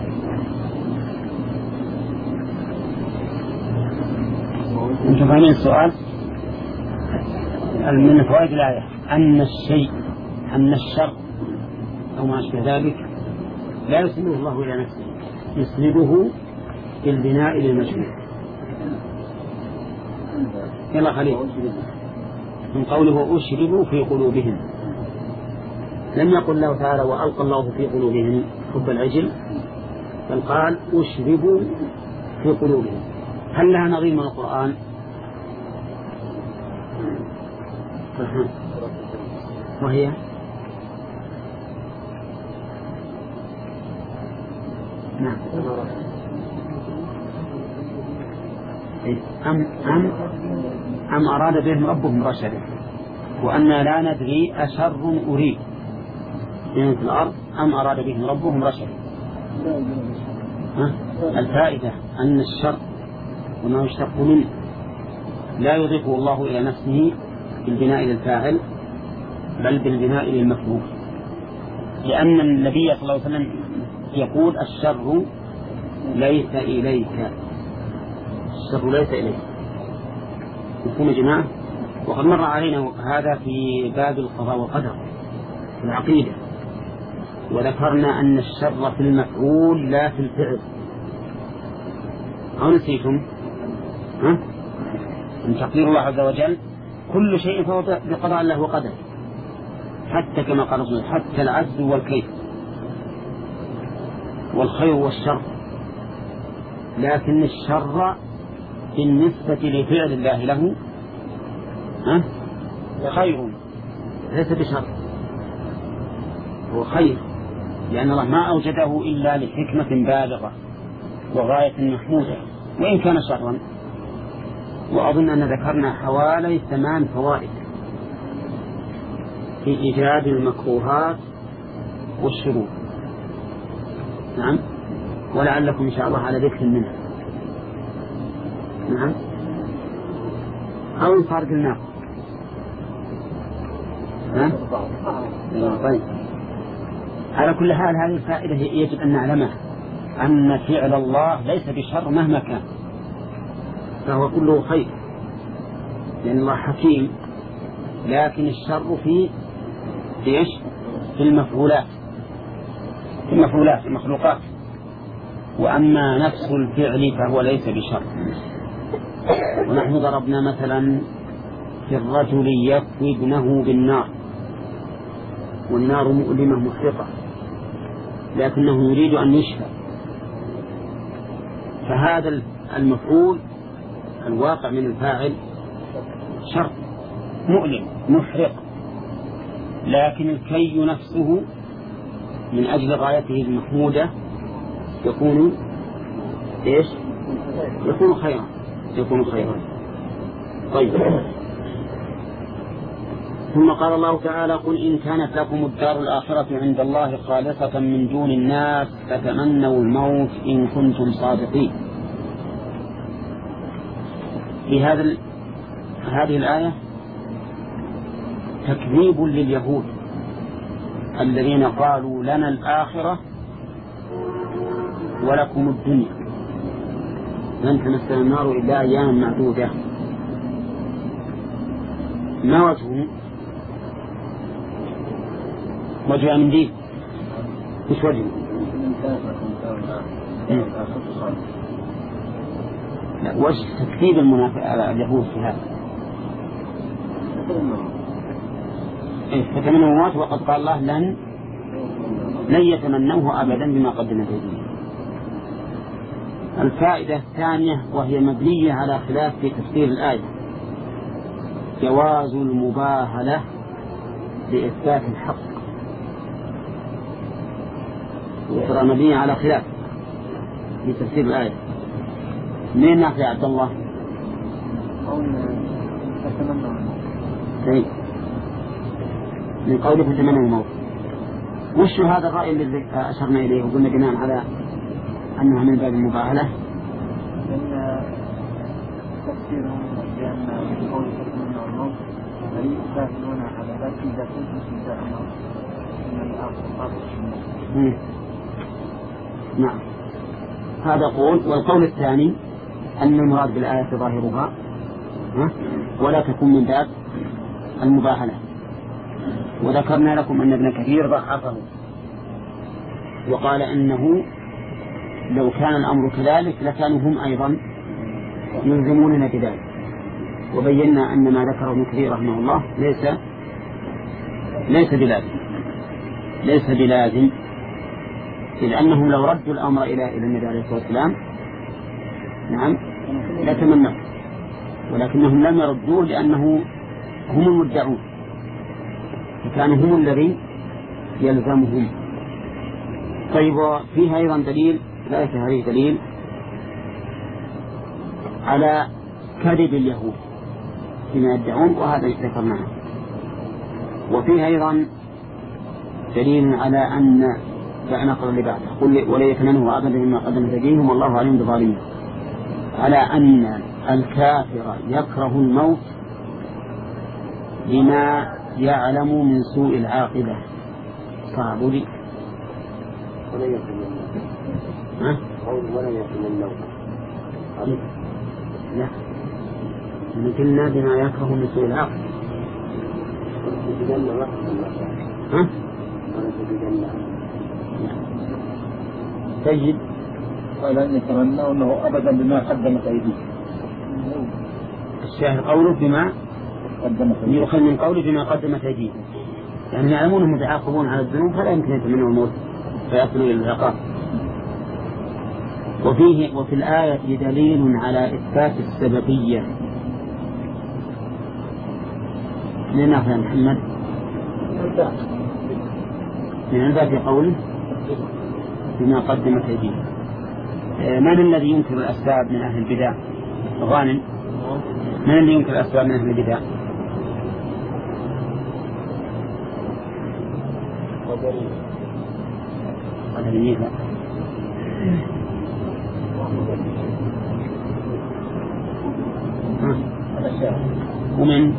S1: انتم فاهمين السؤال؟ من فوائد الآية أن الشر أو ما أشبه ذلك لا يسنده الله إلى نفسه، يسنده بالبناء للمجهول. يلا خليل من قوله أشربوا في قلوبهم، لم يقل الله تعالى وألقى الله في قلوبهم حب العجل، بل قال أشربوا في قلوبهم. هل لها نظير من القرآن؟ وهي نعم أم أراد بهم ربهم رشدا وأنا لا ندري أشر أريد في الأرض أم أراد بهم ربهم رشدا. الفائدة أن الشر وما يشتق منه لا يضيفه الله إلى نفسه بالبناء للفاعل بل بالبناء للمفعول، لأن النبي صلى الله عليه وسلم يقول الشر ليس إليك، الشر ليس إليك. مفهوم يا جماعة؟ وقد مر علينا هذا في باب القضاء والقدر في العقيدة، وذكرنا أن الشر في المفعول لا في الفعل. أو نسيتم؟ من تقدير الله عز وجل كل شيء فهو بقضاء الله وقدر، حتى كما قال الله حتى العدل والكيف والخير والشر، لكن الشر بالنسبة لفعل الله له خير ليس بشر، هو خير، لأن الله ما أوجده إلا لحكمة بالغة وغاية محمودة وإن كان شرا. وأظن أن ذكرنا حوالي 8 فوائد في إيجاد المكروهات والشرور. نعم، ولعلكم إن شاء الله على ذكر منها. نعم، أو فرق الناقض. طيب، على كل حال هذه الفائدة يجب أن نعلمها، أن فعل الله ليس بشر مهما كان، فهو كله خير، لأن الله حكيم، لكن الشر في إيش؟ في المفعولات، المخلوقات. وأما نفس الفعل فهو ليس بشر. ونحن ضربنا مثلا في الرجل يكوي ابنه بالنار، والنار مؤلمة محرقة، لكنه يريد أن يشفى، فهذا المفعول الواقع من الفاعل شر مؤلم محرق، لكن الكي نفسه من أجل غايته المحمودة يكون إيش؟ يكون خيرا. يكون خيرا. طيب. ثم قال الله تعالى: قل إن كانت لكم الدار الآخرة عند الله خالصة من دون الناس فتمنوا الموت إن كنتم صادقين. في هذه الآية تكذيب لليهود الذين قالوا لنا الآخرة ولكم الدنيا لن تمسنا النار إلا أياما معدودة. ما وجهه؟ وجه من دين مش وجهه. لا، وجه تكذيب اليهود في هذا. فتمنوا الموت وقد قال الله لن يتمنوه أبدا بما قدمت أيديهم. الفائدة الثانية وهي مبنية على خلاف في تفسير الآية: جواز المباهلة لإثبات الحق. وترى مبنية على خلاف في تفسير الآية. من نافع عبد الله؟ من قوله فتمنوا الموت. وش هذا الرأي الذي أشرنا إليه وقلنا بناء على أنها من باب المباهلة؟
S3: لأن تفسيرهم بأن قول فتمنوا الموت يباهلون على ذلك إذا كنتم في الموت من الأرض.
S1: نعم، هذا قول. والقول الثاني أن المراد بالآية ظاهرها ولا تكون من باب المباهلة. وذكرنا لكم أن ابن كثير ضعفه وقال إنه لو كان الأمر كذلك لكانوا هم أيضا يلزموننا بذلك. وبينا أن ما ذكره ابن كثير رحمه الله ليس بلازم إذ أنهم لو ردوا الأمر إلى النبي عليه الصلاة والسلام نعم لتمنوا، ولكنهم لم يردوه لأنه هم المدعون فكانوا هم الذين يلزمهم. طيب، فيها أيضا دليل، لا هذه دليل على كذب اليهود فيما يدعون، وهذا ذكرناه. وفيها أيضا دليل على أن نقل لبعض قل ولا يتمنوا أبدا مما قدمت أيديهم والله عليم بالظالمين، على أن الكافر يكره الموت لما يعلم من سوء العاقبة. صعبوا لي
S2: ولن يتمنوا
S1: لا مثلنا بما يكره من سوء العاقبة. سيد
S3: ولن يتمنوا أنه أبدا بما قدمت أيديهم.
S1: الشاهد قوله بما يؤخذ من قوله بما قدمت أيديهم، يعني يعلمون أنهم يعاقبون على الذنوب فلا يمكن يتمنوا الموت فيصلوا إلى العقاب. وفي الآية دليل على إثبات السببية. من نافع محمد من عند في قوله بما قدمت أيديهم. من الذي ينكر الأسباب من أهل البدع؟ غانم. من الذي ينكر الأسباب من أهل البدع؟ قدرية. ومن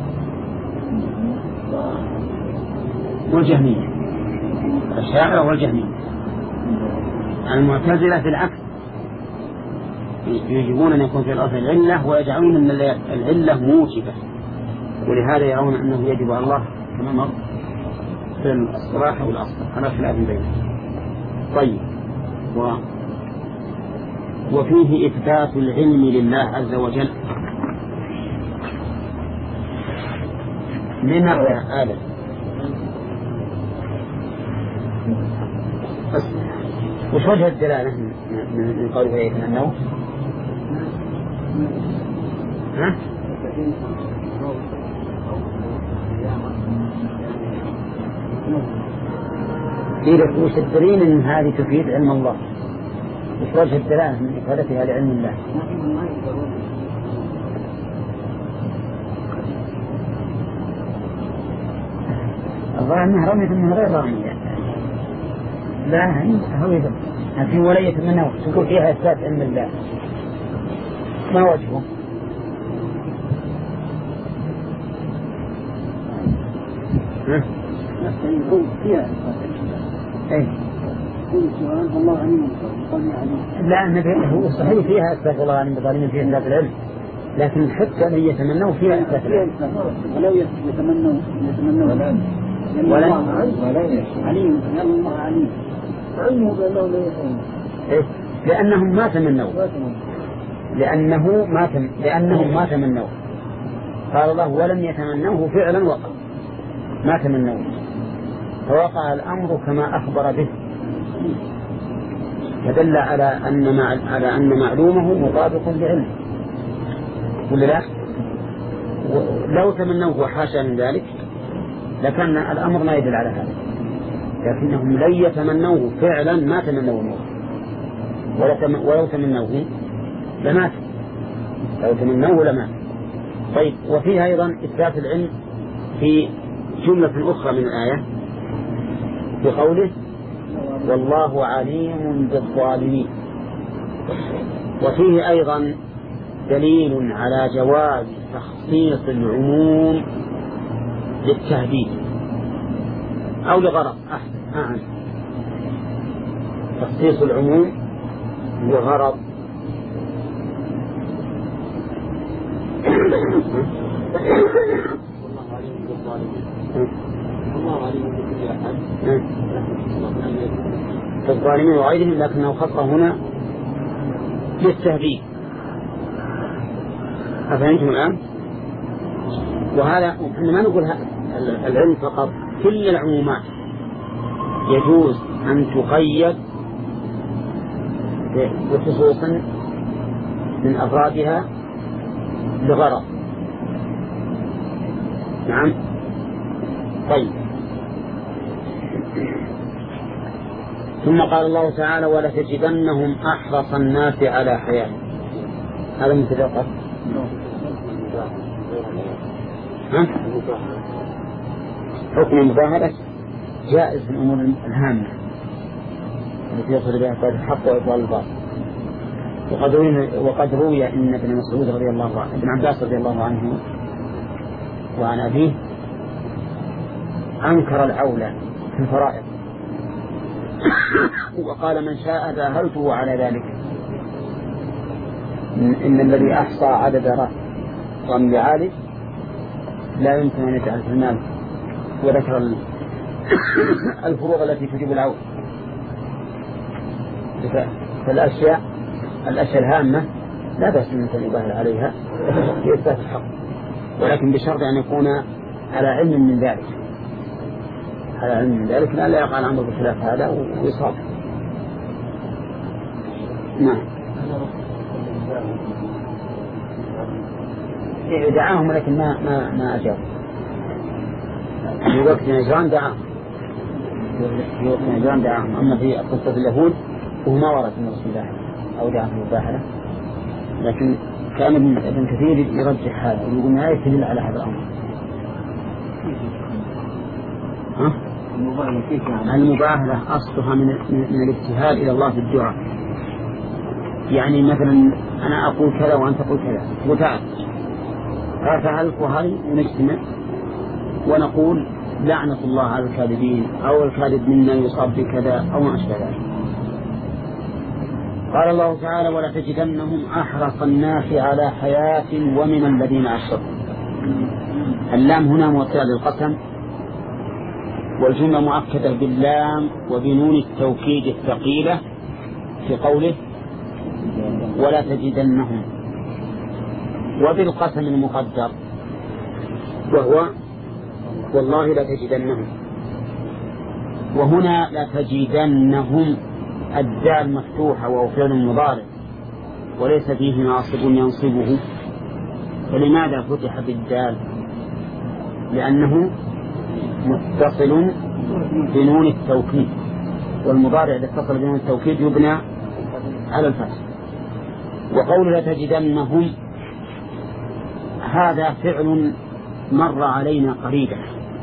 S1: والجهمية، الشاعر والجهمية. المعتزلة في العكس يجبون أن يكون في الأرض العلة ويجعلون أن العلة موجبة، ولهذا يرون أنه يجب على الله كما مر في الصلاح والأصل على خلاف بينهم. طيب، وفيه إثبات العلم لله عز وجل. من هذا وش وجه الدلالة من قوله يتمنوا؟ ها؟ إذا وش الدليل أن هذه تفيد علم الله؟ وش وجه الدلالة من إفادتها لعلم الله؟ الظاهر أنها رمية من غير رمية. لا هو يذب، لكن ولا يتمنى تقول فيها إثبات علم الله. ما وجهه؟ لا النبي هو صحيح فيها إثبات الله عليم بظالمين فيها إثبات العلم، لكن حتى من يتمنوا فيها إثبات العلم.
S2: ولو يتمنوا
S1: ولا
S2: عليم الله عليم علمه بأنه لا يفهم.
S1: لأنهم ما تمنوا، لأنهم ما تمنوا. قال الله ولم يتمنوه فعلا وقع، ما تمنوه، فوقع الأمر كما أخبر به، فدل على أن معلومه مطابق لعلمه، ولا لا؟ لو تمنوه وحاشا من ذلك لكان الأمر لا يدل على هذا، لكنهم لن يتمنوه فعلا، ما تمنوه الموت، ولو تمنوه لمات، لو تمنوه لمات. طيب، وفيها أيضا إثبات العلم في جملة أخرى من الآية بقوله والله عليم بالظالمين. وفيه أيضا دليل على جواز تخصيص العموم للتهديد أو لغرض أحسن، تخصيص العموم لغرض.
S2: الله عليم بكل أحد
S1: الظالمين وغيرهم، لكنه خصه هنا للتهديد. أفهمتم الآن؟ وهذا احنا ما نقول العلم فقط، كل العمومات يجوز أن تقيد بخصوص من أفرادها لغرض. نعم. طيب، ثم قال الله تعالى ولتجدنهم أحرص الناس على حياة. هذا متذكر حكم المظاهرة جائز في الأمور الهامة التي يصل بها إثبات الحق وإبطال الباطل. وقد روي أن ابن مسعود رضي الله عنه، ابن عباس رضي الله عنه وعن أبيه، أنكر العولة في الفرائض وقال من شاء داهلته على ذلك، إن الذي أحصى عدد رمل عالي لا يمكن أن يجعل في المال، وذكر الفروض التي تجب العول. فالأشياء الهامة لا بأس من أن يباهل عليها في إثبات الحق، ولكن بشرط أن يكون على علم من ذلك، على علم من ذلك، لا يقع الأمر بخلاف هذا ويصاب. نعم. دعاهم ولكن ما أجاب. في وقت نجران دعاهم، في وقت نجران دعاهم. أما في قصة اليهود وهو ما ورد من رسول الله أو دعاهم مباحلة، لكن كان ابن كثير يرجح هذا ويقول ما يدل على هذا الأمر. المباهلة أصلها من الابتهال إلى الله في الدعاء. يعني مثلا أنا أقول كذا وأنت تقول كذا وتعال فعلت وهل ونجتمع ونقول لعنة الله على الكاذبين أو الكاذب منا يصاب بكذا أو ما أشبه ذلك. قال الله تعالى ولا تجدنهم أحرص الناس على حياة ومن الذين أشركوا. اللام هنا موصلة للقسم، والجملة مؤكدة باللام وبنون التوكيد الثقيلة في قوله ولا تجدنهم، وبالقسم المقدر وهو والله لا تجدنهم. وهنا لا تجدنهم الدال مفتوحة وهو فعل مضارع وليس فيه ناصب ينصبه. فلماذا فتح بالدال؟ لأنه متصل بنون التوكيد، والمضارع إذا اتصل بنون التوكيد يبنى على الفتح. وقول لتجدنهم هذا فعل مر علينا قريبا،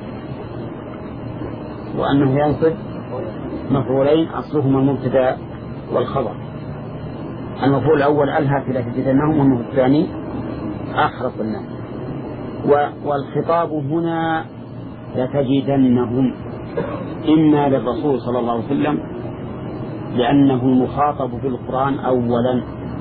S1: وأنه ينصب مفعولين أصلهما المبتدأ والخبر. المفعول الأول ألهى لتجدنهم، والمفعول الثاني أحرص الناس. والخطاب هنا لتجدنهم إما للرسول صلى الله عليه وسلم لأنه المخاطب في القرآن أولا،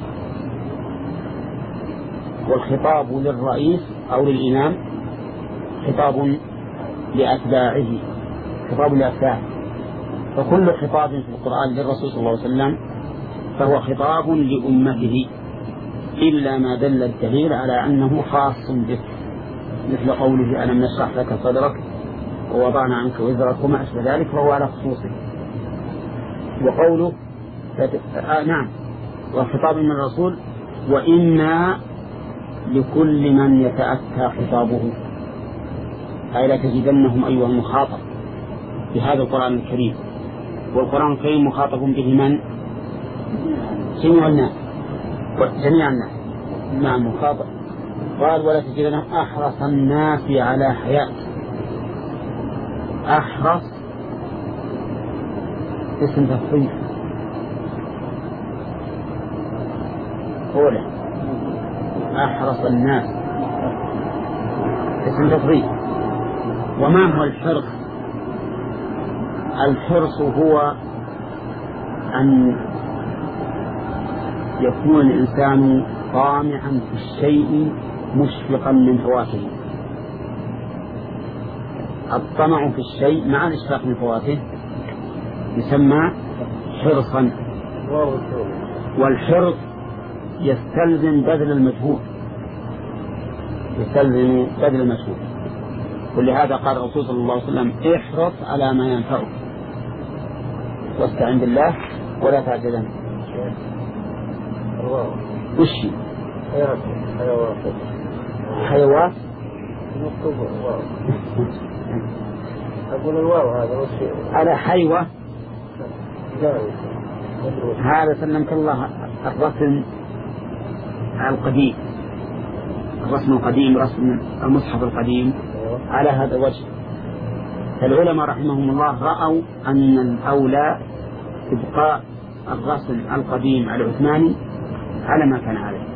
S1: والخطاب للرئيس أو للإمام خطاب لأتباعه، خطاب لأتباعه. فكل خطاب في القرآن للرسول صلى الله عليه وسلم فهو خطاب لأمته، إلا ما دل الدليل على أنه خاص به، مثل قوله ألم نشرح لك صدرك ووضعنا عنك وزرك وما أشبه ذلك، فهو على خصوصه. وقوله نعم، وخطاب من الرسول وإما لكل من يتأتى خطابه، أي لا تجدنهم أيها المخاطب بهذا القرآن الكريم. والقرآن الكريم مخاطب به من؟ جميع الناس، جميع الناس. نعم مخاطب. قال ولا تجدنهم أحرص الناس على حياة. أحرص اسم تفضيل قوله أحرص الناس اسم تفضيل. وما هو الحرص؟ الحرص هو أن يكون الإنسان طامعا في الشيء مشفقا من فواته. الطمع في الشيء مع الإشفاق من فواته يسمى حرصا. والحرص يستلزم بذل المجهود، يستلزم بذل المجهود. ولهذا قال الرسول صلى الله عليه وسلم احرص على ما ينفعك واستعن بالله ولا تعجزن. وشي حيوات
S2: أقول الواو هذا وشي
S1: على حيوة. هذا سلمك الله الرسم القديم، الرسم القديم، رسم المصحف القديم على هذا الوجه. فالعلماء رحمهم الله رأوا أن الأولى إبقاء الرسم القديم العثماني على ما كان عليه،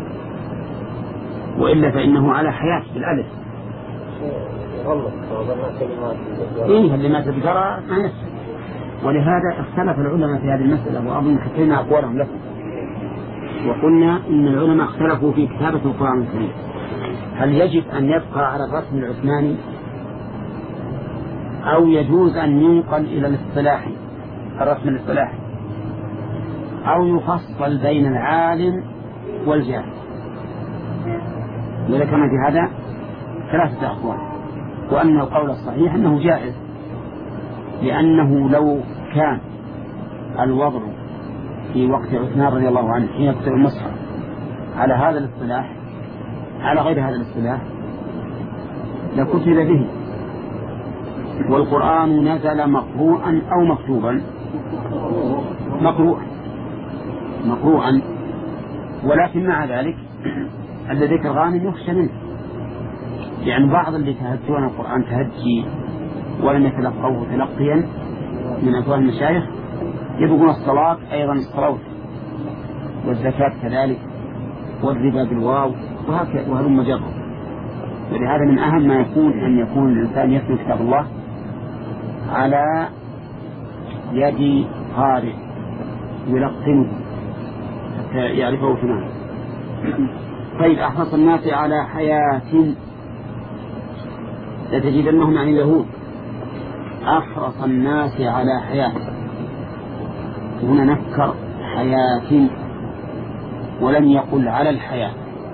S1: وإلا فإنه على حياة بالألف. إيه اللي ما تذكرها ما نفسه. ولهذا اختلف العلماء في هذه المسألة، وأظن حكينا أقوالهم لكم وقلنا إن العلماء اختلفوا في كتابة القرآن الكريم، هل يجب أن يبقى على الرسم العثماني أو يجوز أن ينقل إلى الاصطلاحي، الرسم الاصطلاحي، أو يفصل بين العالم والجاهل. وذكرنا في هذا ثلاثة أقوال، وأن القول الصحيح أنه جائز، لأنه لو كان الوضع في وقت عثمان رضي الله عنه حين يكتب المصحف على هذا الاصطلاح على غير هذا الاصطلاح لكتب به. والقرآن نزل مقروءا أو مكتوبا؟ مقروءا. ولكن مع ذلك الذي الغانم يخشى منه، يعني بعض اللي تهجون القرآن تهجي ولم يتلقوه تلقيا من أفواه المشايخ يبقون الصلاة أيضا الصلاة والزكاة كذلك والربا بالواو وهلم جرا. ولهذا من أهم ما يكون أن يكون الإنسان يتلو كتاب الله على يد قارئ يلقنه حتى يعرفه تماما. طيب أحرص الناس على حياة لتجدنهم عن اليهود. أحرص الناس على حياة، هنا نذكر حياة ولم يقل على الحياة.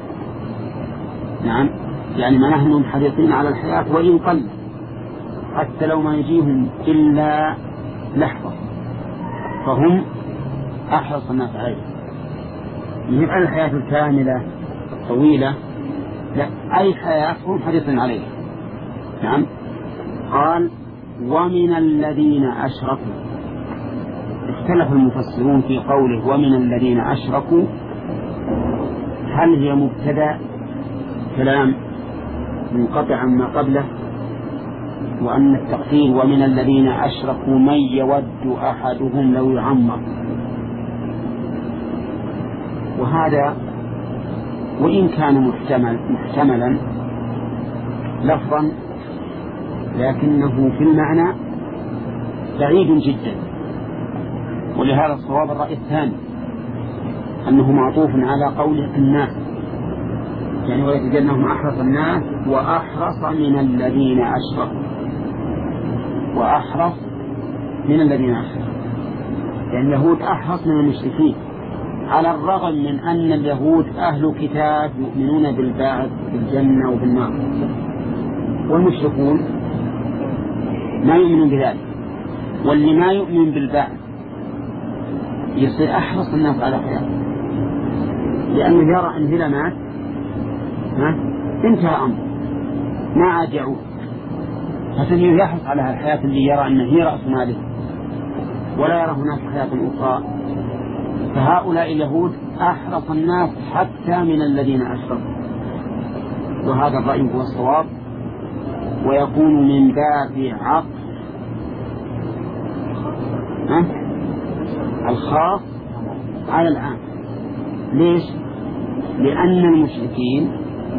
S1: نعم، يعني ما نحن حريصين على الحياة وإن قل، حتى لو ما يجيهم إلا لحظة فهم أحرص الناس عليه. من على الحياة الكاملة طويلة، لا، أي حياة هم حريصين عليها. نعم. قال ومن الذين أشركوا اختلف المفسرون في قوله ومن الذين أشركوا، هل هي مبتدأ كلام منقطع عما قبله، وأن التقدير ومن الذين أشركوا من يود أحدهم لو يعمر، وهذا وإن كان محتملا لفظا لكنه في المعنى بعيد جدا. ولهذا الصواب الرأي الثاني أنه معطوف على قول الناس، يعني ولتجدنهم أحرص الناس وأحرص من الذين أشركوا، وأحرص من الذين أشركوا، يعني اليهود أحرص من المشركين، على الرغم من أن اليهود أهل كتاب يؤمنون بالبعث بالجنة وبالنار، والمشركون ما يؤمنون بذلك. واللي ما يؤمن بالبعث يصير أحرص الناس على حياته، لأنه يرى أن هنا مات انتهى أمر ما عاد يعود، فسنه يحرص على الحياة اللي يرى أنه هي رأس ماله ولا يرى هناك حياة أخرى. فهؤلاء اليهود أحرص الناس حتى من الذين أشركوا، وهذا الرأي هو الصواب، ويكون من باب عقل الخاص على العام. ليش؟ لأن المشركين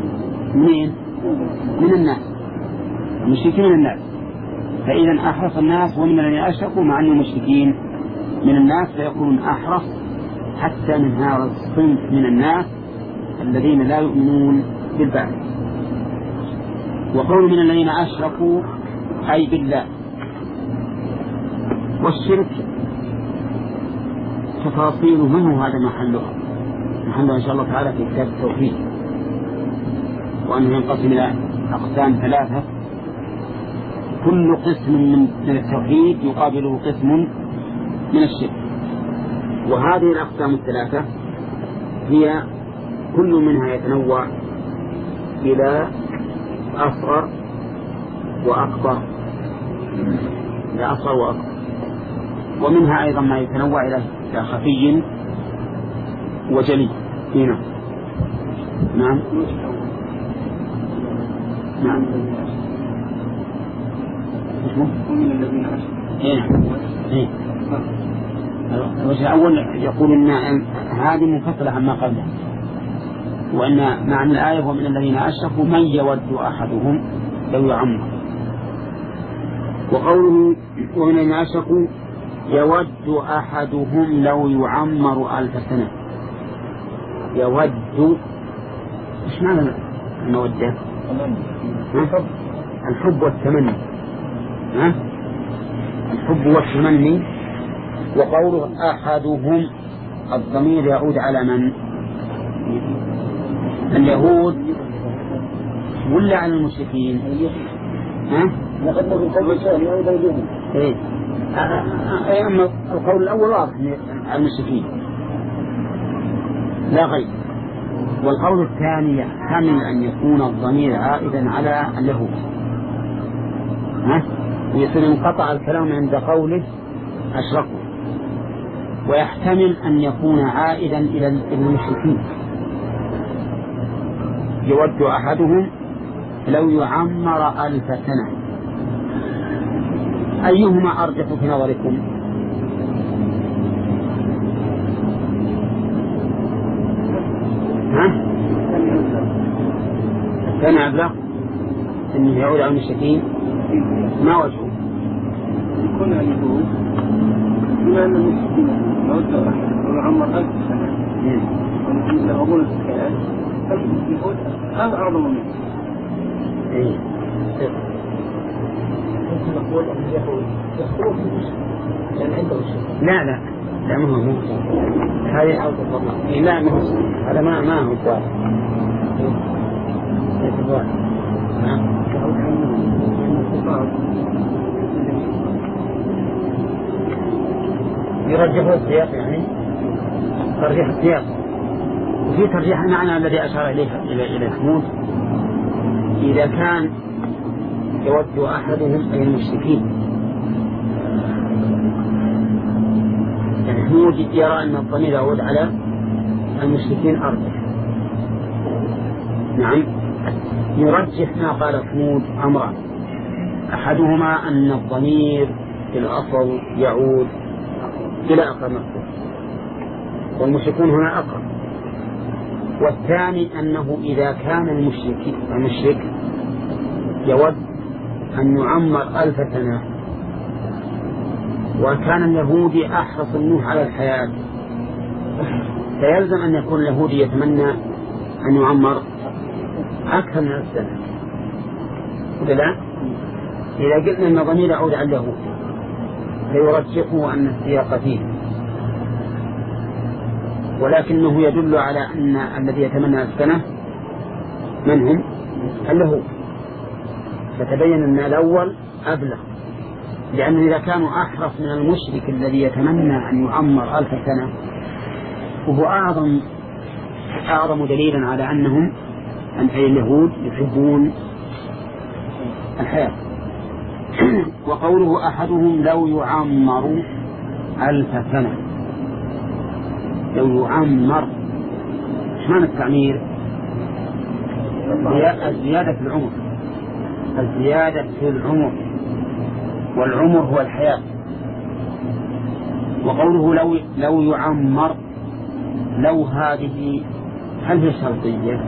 S1: من الناس، المشركين من الناس، فإذا أحرص الناس ومن الذين أشركوا، مع أن المشركين من الناس فيكون أحرص حتى من هذا الصنف من الناس الذين لا يؤمنون بالبعث. وقول من الذين أشركوا أي بالله. والشرك تفاصيله منه هذا محلها إن شاء الله تعالى في كتاب التوحيد، وأنه ينقسم إلى أقسام ثلاثة، كل قسم من التوحيد يقابله قسم من الشرك. وهذه الأقسام الثلاثة هي كل منها يتنوع إلى أصغر وأكبر، ومنها أيضا ما يتنوع إلى خفي وجلي. هنا نعم الوجه الأول يقول إن هذه منفصلة عما قبله، وأن معنى الآية ومن الذين أشركوا من يود أحدهم لو يعمر. وقوله ومن الذين أشركوا يود أحدهم لو يعمر 1000 سنة. يود إيش معنى المودة؟ الحب والتمني، الحب والتمني. وقوله أحدهم الضمير يعود على من؟ اليهود ولا على المشركين؟ أما القول الأول واضح على المشركين لا غير. والقول الثاني يحتمل أن يكون الضمير عائدا على اليهود، ويصير انقطع الكلام عند قوله أشركوا، ويحتمل أن يكون عائدا إلى المشركين. يود أحدهم لو يعمر 1000 سنة، أيهما أرجح في نظركم؟ الثاني أبلغ أنه يعود على المشركين. ما وجهه؟
S3: يكون اليهود بما أن المشركين يود يعمر 1000 سنة ويقولون الحياة، فاليهود هذا أعظم منه.
S1: لا ما هو هذه لا ما هو هذا ما هو الضار يرجحوا السياق، يعني ترجيح السياق، وفي ترجيح المعنى الذي أشار إليه حمود. إذا كان يود أحدهم أي المشركين ثمود يرى أن الضمير يعود على المشركين أرجح. نعم، يرجح ما قال ثمود أمران: أحدهما أن الضمير في الأصل يعود إلى أقرب مذكور والمشركون هنا أقرب، والثاني أنه إذا كان المشرك يود أن يعمر 1000 سنة وكان اليهودي أحرص منه على الحياة، فيلزم أن يكون اليهودي يتمنى أن يعمر أكثر من 1000 سنة. لا، إذا قلنا أن الضمير يعود على اليهود فيرجحه أن السياق فيه، ولكنه يدل على أن الذي يتمنى 1000 سنة من هم؟ اليهود، فتبين أن الأول أبلغ، لأنه إذا كانوا أحرص من المشرك الذي يتمنى أن يعمر 1000 سنة وهو أعظم دليلا على أنهم أن اليهود يحبون الحياة. وقوله أحدهم لو يعمر 1000 سنة، لو يعمر، ايش معنى التعمير؟ الزيادة في العمر، الزيادة في العمر، والعمر هو الحياة. وقوله لو يعمر، لو هذه هل هي شرطية؟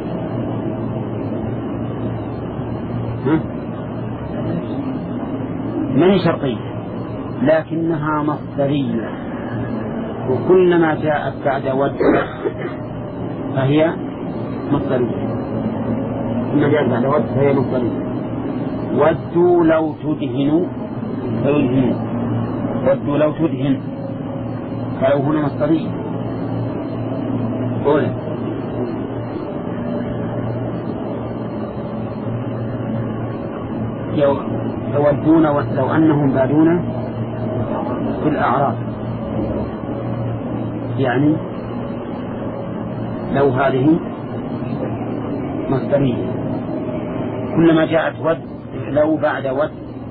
S1: ما هي شرطية، لكنها مصدرية، وكلما جاءت بعد ود فهي مصدرية، كلما جاءت بعد ود فهي مصدرية. ودوا لو تدهنوا فيدهنوا، ودوا لو تدهن، فلو هنا مصدرية. قول يودون لو أنهم بادون في الأعراف، يعني لو هذه مصدرية، كلما جاءت ود لو بعد ود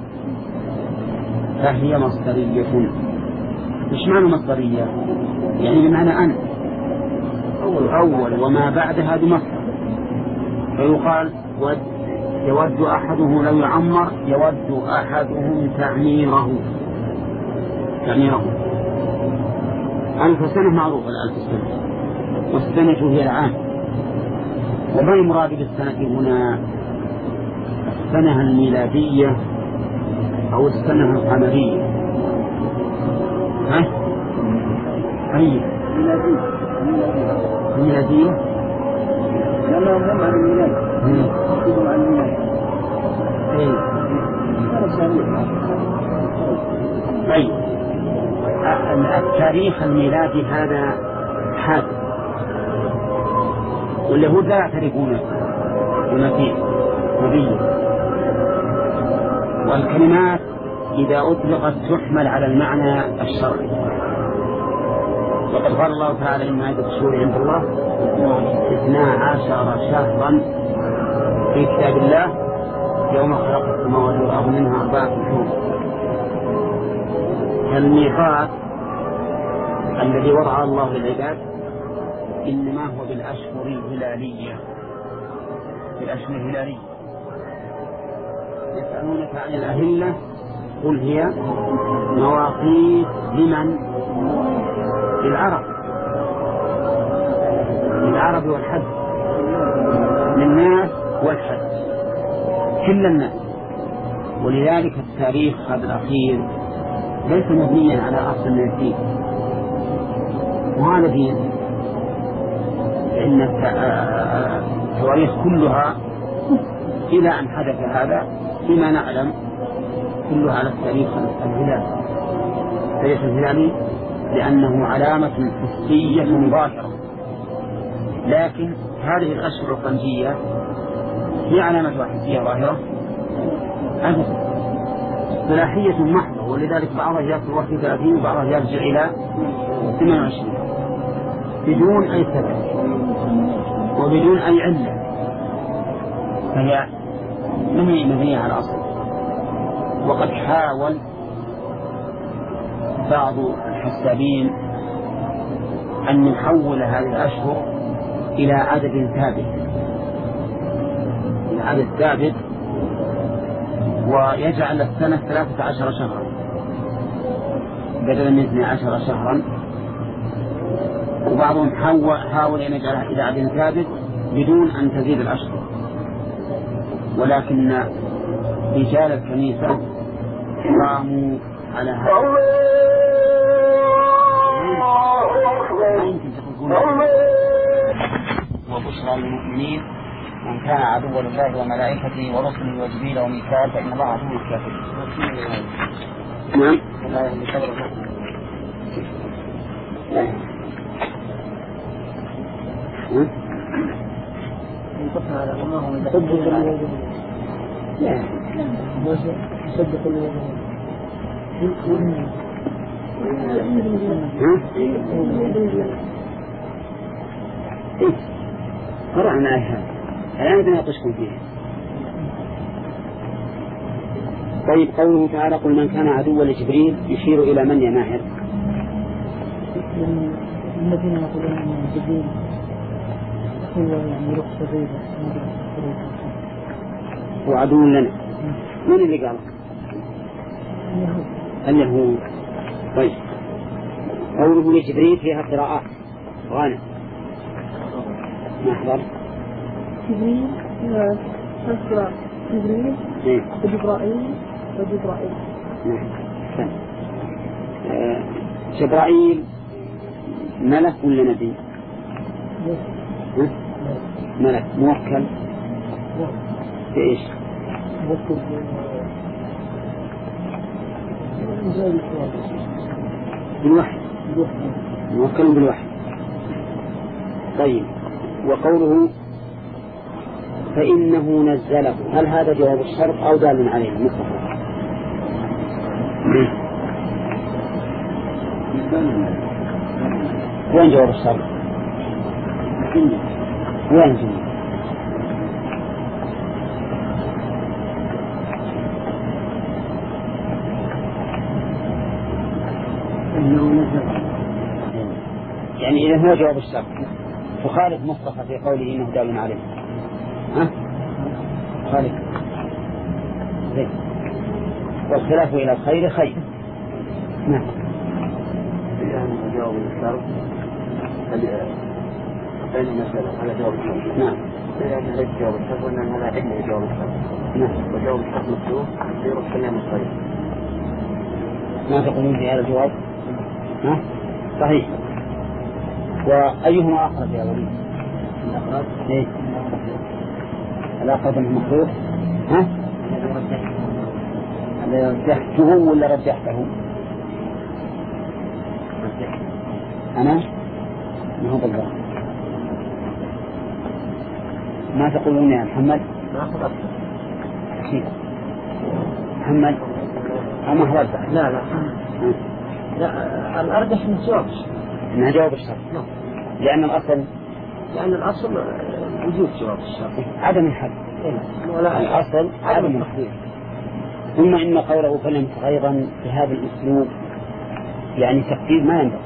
S1: فهي مصدرية. مش معنى مصدرية؟ يعني بمعنى أن أول وما بعد هذه مصدر، فيقال يود أحدهم لو يعمر، يود أحدهم تعميره. 1000 سنة معروفة، 1000 سنة، والسنة هي العام. وما المراد بالسنة هنا؟ السنة الميلادية أو السنة القمرية؟ أي الميلادية؟
S2: لما هم عن الميلاد يحكموا عن الميلاد.
S1: طيب، التاريخ الميلادي هذا حادث، واليهود لا يعترفون بمسيح نبي، والكلمات إذا أطلقت تحمل على المعنى الشرعي. وقد قال الله تعالى إن عدة الشهور عند الله 12 شهرا في كتاب الله يوم خلق السماوات والأرض منها 4 شهور. الميقات الذي وضع الله للعباد إنما هو بالأشهر الهلالية، بالأشهر الهلالية. يسألونك عن الأهلة قل هي مواقيت لمن؟ للعرب والحج، للناس والحج، كل الناس. ولذلك التاريخ هذا الأخير ليس مبنيا على أصل من الدين، وهذا دين، لأن التواريخ كلها إلى أن حدث هذا فيما نعلم كلها على التاريخ الهلالي، التاريخ الهلالي، لأنه علامة حسية مباشرة. لكن هذه الأشهر القمرية هي علامة حسية ظاهرة أبدا، صلاحية محضة، ولذلك بعضها يأتي 31 وبعضها يرجع إلى 28 بدون أي سبب وبدون أي علة، فهي مبنية على أصل. وقد حاول بعض الحسابين أن نحول هذه الأشهر إلى عدد ثابت، إلى عدد ثابت، ويجعل السنة 13 شهرا بدلا من 12 شهرا. وبعضهم حاول أن يجعلها إلى عدد ثابت بدون أن تزيد الأشهر، ولكن رجال الكنيسة قاموا على هذا. وبشرى للمؤمنين من كان عدوا لله وملائكته ورسله وجبريل وميكال فإن الله عدو الكافرين. نعم. قرأنا هذا الآن بناقشكم فيه. طيب قوله تعالى قل من كان عدوا لجبريل يشير إلى من يا ماهر؟
S4: الذين يقولون أن جبريل هو يعني روح شريرة
S1: هو عدو لنا. من اللي قال؟ اليهود. طيب قوله لجبريل فيها قراءات. غانم ما أحضر
S4: جبريل قراءة جبريل وجبرائيل وجبرائيل.
S1: جبرائيل ملك ولا نبي؟ ملك موكل بإيش؟ بالوحي، موكل بالوحي. طيب وقوله فإنه نزله، هل هذا جواب الشرط أو دال عليه مطلق؟ وين جواب الشرط؟ وين جواب؟ يعني إذا هو جواب الشرط فخالف مصطفى في قوله إنه دال عليه. ها؟ خالف زين. والخلاف إلى الخير خير. نعم.
S2: يعني جواب الشرط بين المسألة على جواب الشرط.
S1: نعم.
S2: يعني ليس جواب الشرط وإنما هذا علم جواب الشرط.
S1: نعم.
S2: وجواب الشرط مكتوب يصير الكلام الخير.
S1: ما تقولون في هذا الجواب؟ ها؟ صحيح. وأيهما أقرب يا وليد؟ الأقرب؟ إيه؟ الأقرب المخلوق؟ ها؟ رجحته ولا رجحته؟ أنا؟ ما هو بالضبط. ما تقولون يا محمد؟
S2: ما أخذ
S1: أكيد. محمد؟ أما هو رجح؟
S2: لا الأرجح من جواب الشرط.
S1: إنها جواب الشرط. لأن الأصل
S2: وجود جواب الشرط.
S1: عدم الحد. الأصل عدم الحد. ثم إن قوله فلنمسخ أيضا بهذا الأسلوب يعني تقدير ما ينبغي.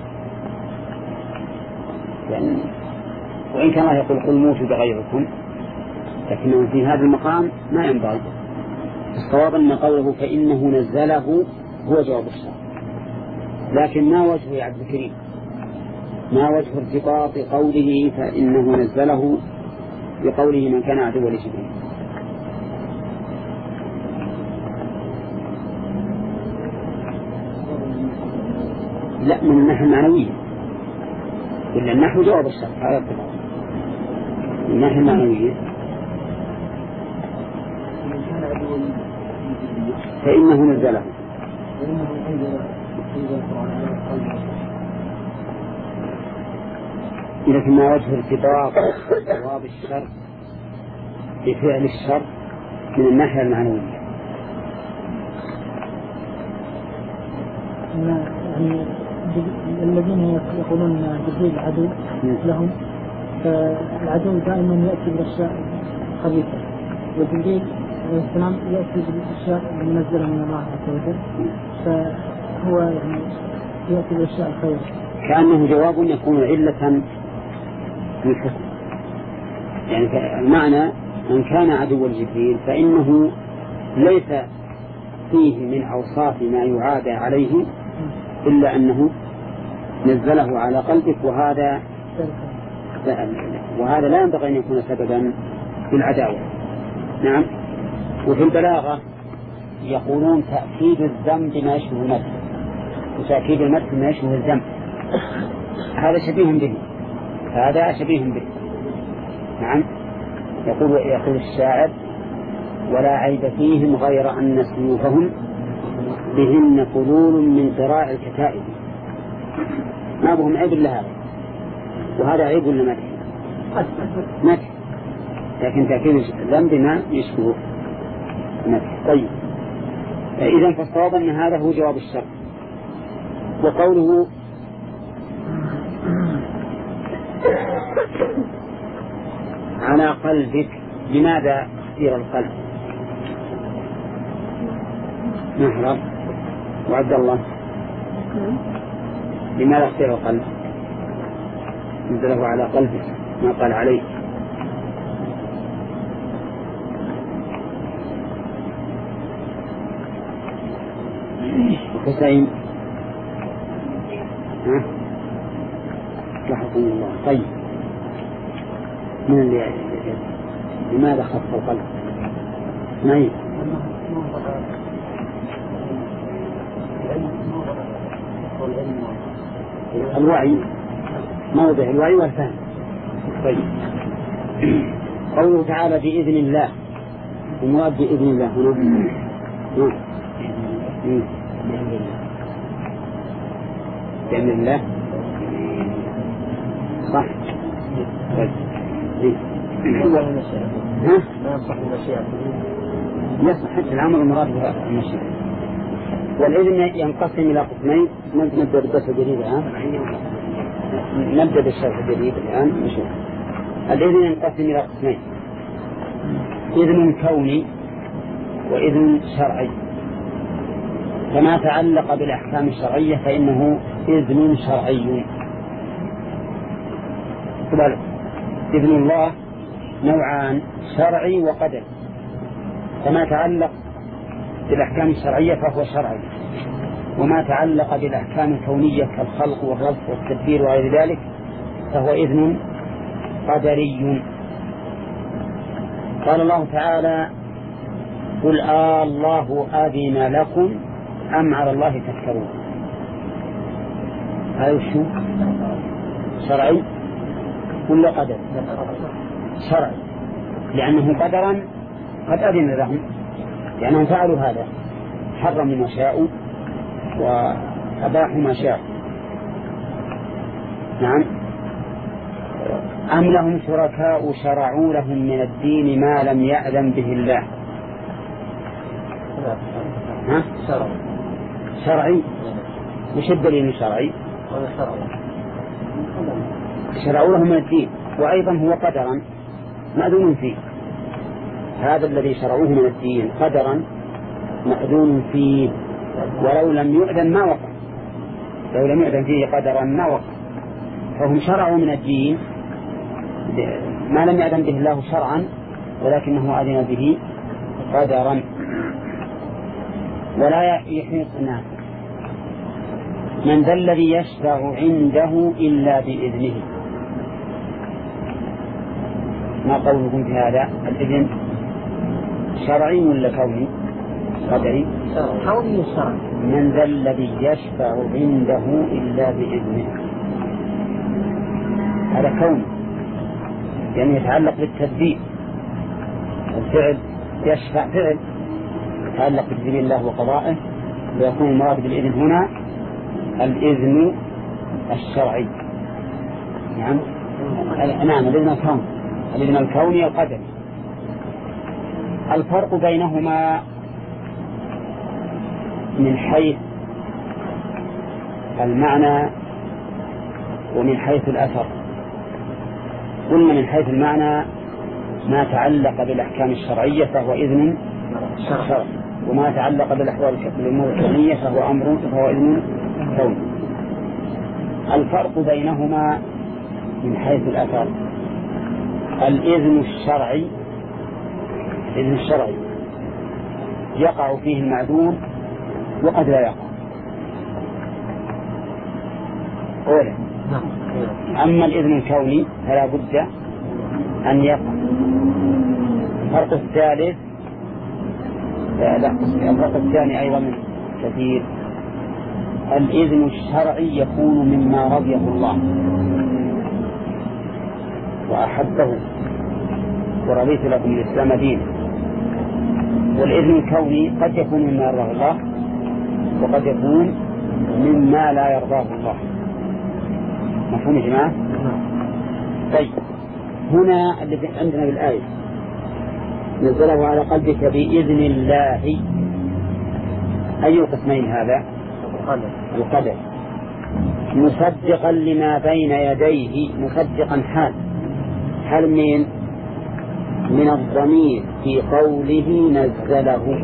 S1: يعني وإن كان يقول قل موتوا بغيركم لكنه في هذا المقام ما ينبغي. الصواب أن قوله فإنه نزله هو جواب الشرط. لكن ما وجه يا عبد الكريم؟ ما وجه ارتباط قوله فإنه نزله بقوله من كان عدوا لجبريل؟ لا من الناحية المعنوية، إلا النحو جواب الشرط على ارتباط. من الناحية المعنوية فإنه نزله لكن ما وجه ارتباط جواب الشرط بفعل الشرط من الناحية المعنوية؟
S4: يعني الذين يقولون جبريل عدو لهم، فالعدو دائما يأتي بالأشياء خبيثة، وجبريل عليه السلام يأتي بالأشياء المنزلة من الله عز وجل، فهو يعني يأتي بالأشياء الخير.
S1: كأنه جواب يكون علة في الحكم. يعني المعنى من كان عدوا لجبريل فإنه ليس فيه من أوصاف ما يعادى عليه إلا أنه نزله على قلبك، وهذا لا ينبغي أن يكون سببا في العداوة. نعم. وفي البلاغة يقولون تأكيد الذنب ما يشبه المدح، وتأكيد المدح ما يشبه الذنب، هذا شبيه به، هذا شبيه به. نعم. يقول الشاعر: ولا عيب فيهم غير أن سيوفهم بهن فلول من قراع الكتائب. ما بهم عيب إلا هذا، وهذا عيب ولا مدح؟ مدح، لكن تأكيد الذنب ما يشبه مدح. طيب، إذن فالصواب أن هذا هو جواب الشرط. وقوله على قلبك، لماذا اختير القلب؟ نحرم وعبد الله، لماذا اختير القلب؟ نزله على قلبك ما قال عليه. حسين رحمه الله. طيب، من اللي لماذا خص القلب؟ نعم. الوعي، موضع الوعي والفهم. طيب، قوله تعالى بإذن الله، المراد بإذن الله هنا بإذن الله صح. طيب،
S2: ما يصح المشيئة،
S1: يصح حتى الأمر المراد بها المشيئة. والإذن ينقسم إلى قسمين. نبدأ بالدرس الجديد الآن، نبدأ بالشرح الجديد الآن نشوف. الإذن ينقسم إلى قسمين: إذن كوني وإذن شرعي. فما تعلق بالأحكام الشرعية فإنه إذن شرعي. إذن الله نوعان: شرعي وقدري. فما تعلق بالأحكام الشرعية فهو شرعي، وما تعلق بالأحكام الكونية كالخلق والرزق والتدبير وغير ذلك فهو إذن قدري. قال الله تعالى: قل الله أذن لكم أم على الله تفترون. هذا شو؟ شرعي ولا قدر؟ شرعي، لأنه قدرا قد أذن لهم، لأنهم فعلوا هذا، حرموا ما شاءوا وأباحوا ما شاءوا. نعم. أم لهم شركاء شرعوا لهم من الدين ما لم يأذن به الله. شرعي. وش الدليل شرعي؟ شرعوا لهم من الدين، وأيضا هو قدرا مأذون فيه. هذا الذي شرعوه من الدين قدرا مأذون فيه، ولو لم يؤذن ما وقع، لو لم يؤذن فيه قدرا ما وقع. فهم شرعوا من الدين ما لم يأذن به الله شرعا، ولكنه أذن به قدرا. ولا يحيطنا من ذا الذي يشفع عنده إلا بإذنه. ما قولكم في هذا؟ الإذن شرعي ولا كوني؟ قدري.
S2: كوني شرعي.
S1: من ذا الذي يشفع عنده إلا بإذنه، هذا كوني، يعني يتعلق بالتدبير. الفعل يشفع فعل يتعلق بتدبير الله وقضائه، ويكون المراد بالإذن هنا الإذن الشرعي. نعم. نعم، الإذن الكوني، الإذن الكوني القدري. الفرق بينهما من حيث المعنى ومن حيث الأثر. قلنا من حيث المعنى ما تعلق بالأحكام الشرعية فهو إذن شرعي، وما تعلق بالأمور الكونية فهو إذن كوني. الفرق بينهما من حيث الأثر: الإذن الشرعي يقع فيه المعدوم وقد لا يقع. أولا. أما الإذن الكوني فلا بد أن يقع. الفرق الثالث الفرق الثاني أيضا كثير: الإذن الشرعي يكون مما رضيه الله وأحبه ورضيت لكم الإسلام دينا، والإذن الكوني قد يكون مما يرضاه الله وقد يكون مما لا يرضاه الله. مفهوم يا جماعة؟ طيب، هنا الذي عندنا بالآية: نزله على قلبك بإذن الله. أي القسمين هذا؟ القدر. مصدقا لما بين يديه، مصدقا حال من الضمير في قوله نزله،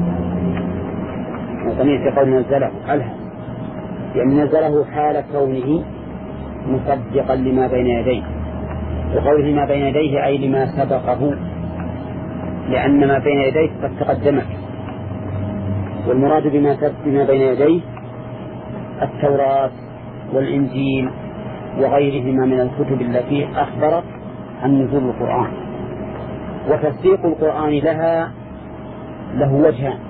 S1: الضمير في قوله نزله ألها، يعني نزله حال كونه مصدقا لما بين يديه، وقوله ما بين يديه أي لما سبقه، لأن ما بين يديه قد تقدمك، والمراد بما بين يديه التوراة والإنجيل وغيرهما من الكتب التي أخبرت عن نزول القرآن. وتصديق القرآن له وجهان: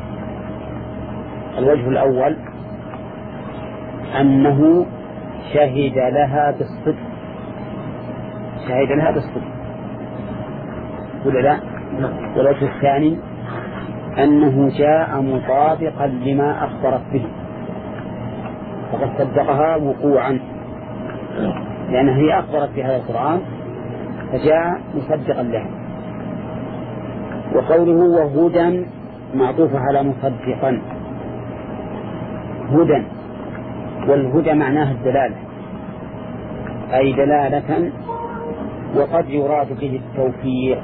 S1: الوجه الأول أنه شهد لها بالصدق ولا لا؟ والوجه الثاني أنه جاء مطابقا لما أخبرت به، فقد صدقها وقوعا، لأنها هي أخبرت بهذا القرآن فجاء مصدقا لها. وقوله وهدى معطوف على مصدقا، هدى، والهدى معناه الدلالة، أي دلالة، وقد يراد به التوفيق،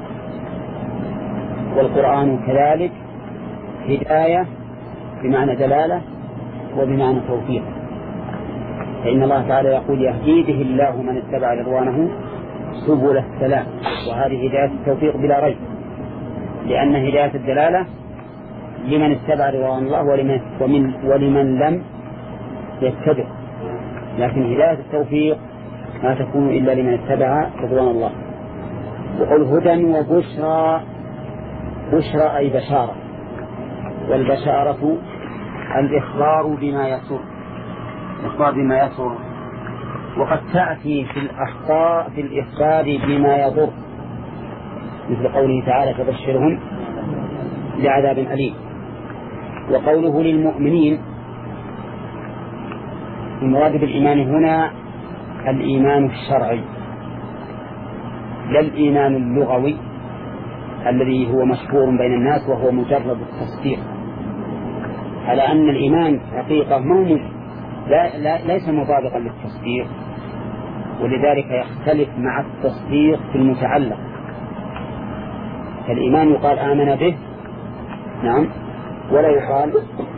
S1: والقرآن كذلك هداية بمعنى دلالة وبمعنى توفيق. فإن الله تعالى يقول: يهدي به الله من اتبع رضوانه سبل السلام، وهذه هداية التوفيق بلا ريب، لأن هداية الدلالة لمن اتبع رضوان الله ولمن لم يتبع، لكن هداية التوفيق ما تكون إلا لمن اتبع رضوان الله. وقل هدى وبشرى، بشرى أي بشارة، والبشارة الإخبار بما يسر، وقد تأتي في الإخبار بما يضر، مثل قوله تعالى: فبشرهم بعذاب أليم. وقوله للمؤمنين، المراد بالإيمان هنا الإيمان الشرعي، لا الإيمان اللغوي الذي هو مشهور بين الناس وهو مجرد التصديق، على أن الإيمان حقيقة ليس مطابقا للتصديق، ولذلك يختلف مع التصديق في المتعلق. فالإيمان يقال آمن به، نعم، ولا يقال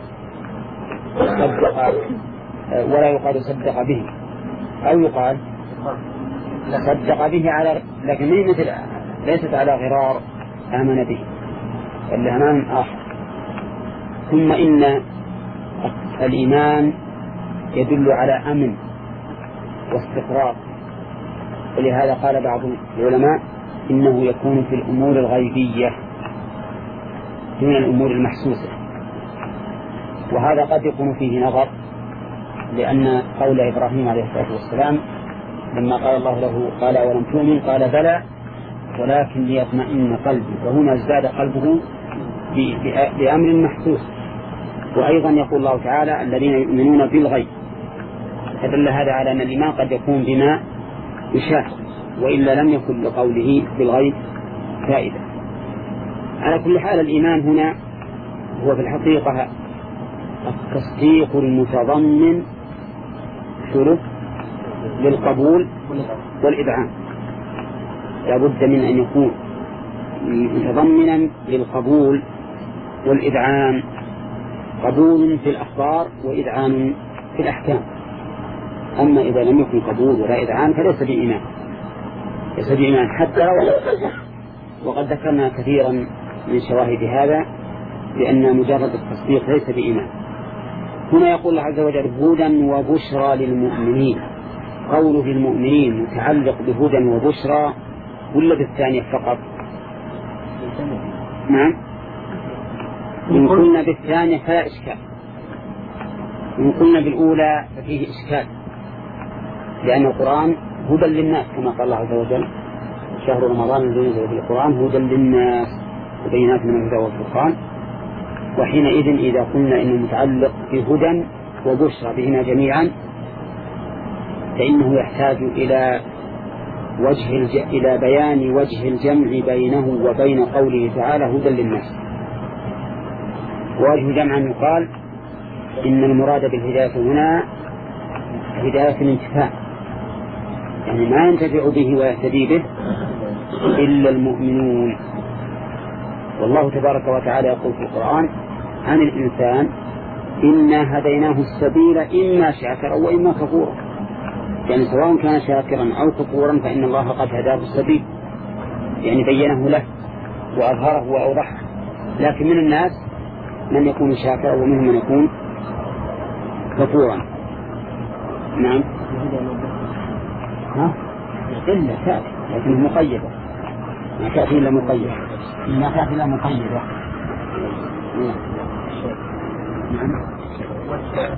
S1: صدق به، أو يقال صدق به على، لكن ليست على غرار آمن به، بل أمان آخر. ثم إن الإيمان يدل على أمن واستقرار، ولهذا قال بعض العلماء: إنه يكون في الأمور الغيبية دون الأمور المحسوسة. وهذا قد يكون فيه نظر، لأن قول إبراهيم عليه الصلاة والسلام لما قال الله له: قال ولم تؤمن؟ قال: بلى ولكن ليطمئن قلبي، فهنا ازداد قلبه بأمر محسوس. وأيضا يقول الله تعالى: الذين يؤمنون بالغيب، فدل هذا على أن الإيمان قد يكون بما يشاهد، وإلا لم يكن لقوله بالغيب فائدة. على كل حال، الإيمان هنا هو في الحقيقة التصديق المتضمن شروط للقبول والإذعان، لا بد من أن يكون متضمنا للقبول والإذعان، قبول في الأخبار وإذعان في الأحكام. أما إذا لم يكن قبول ولا إذعان فليس بإيمان، ليس بإيمان حتى لو. وقد ذكرنا كثيرا من شواهد هذا لأن مجرد التصديق ليس بإيمان. هنا يقول الله عز وجل هدى وبشرى للمؤمنين. قوله للمؤمنين متعلق بهدى وبشرى ولا بالثانية فقط؟ نعم، إن قلنا بالثانية فلا إشكال، إن قلنا بالأولى ففيه إشكال، لأن القرآن هدى للناس كما قال الله عز وجل شهر رمضان الذي نزل فيه القرآن هدى للناس وبينات من الهدى والفرقان. وحينئذ إذا قلنا إنه متعلق بهدى وبشرى بهما جميعا فإنه يحتاج إلى إلى بيان وجه الجمع بينه وبين قوله تعالى هدى للناس. ووجه جمع يقال إن المراد بالهداية هنا هداية الانتفاع، يعني ما ينتفع به ويهتدي به إلا المؤمنون. والله تبارك وتعالى يقول في القرآن عن الإنسان إنا هديناه السبيل إما شاكرا وإما كفورا، يعني سواء كان شاكرا أو كفورا فإن الله قد هداه السبيل، يعني بينه له وأظهره وأوضحه. لكن من الناس من يكون شاكرا ومنهم من يكون كفورا. نعم، إلا تأتي لكن مقيدة، ما تأتي إلا مقيدة، ما تأتي إلا مقيدة. نعم.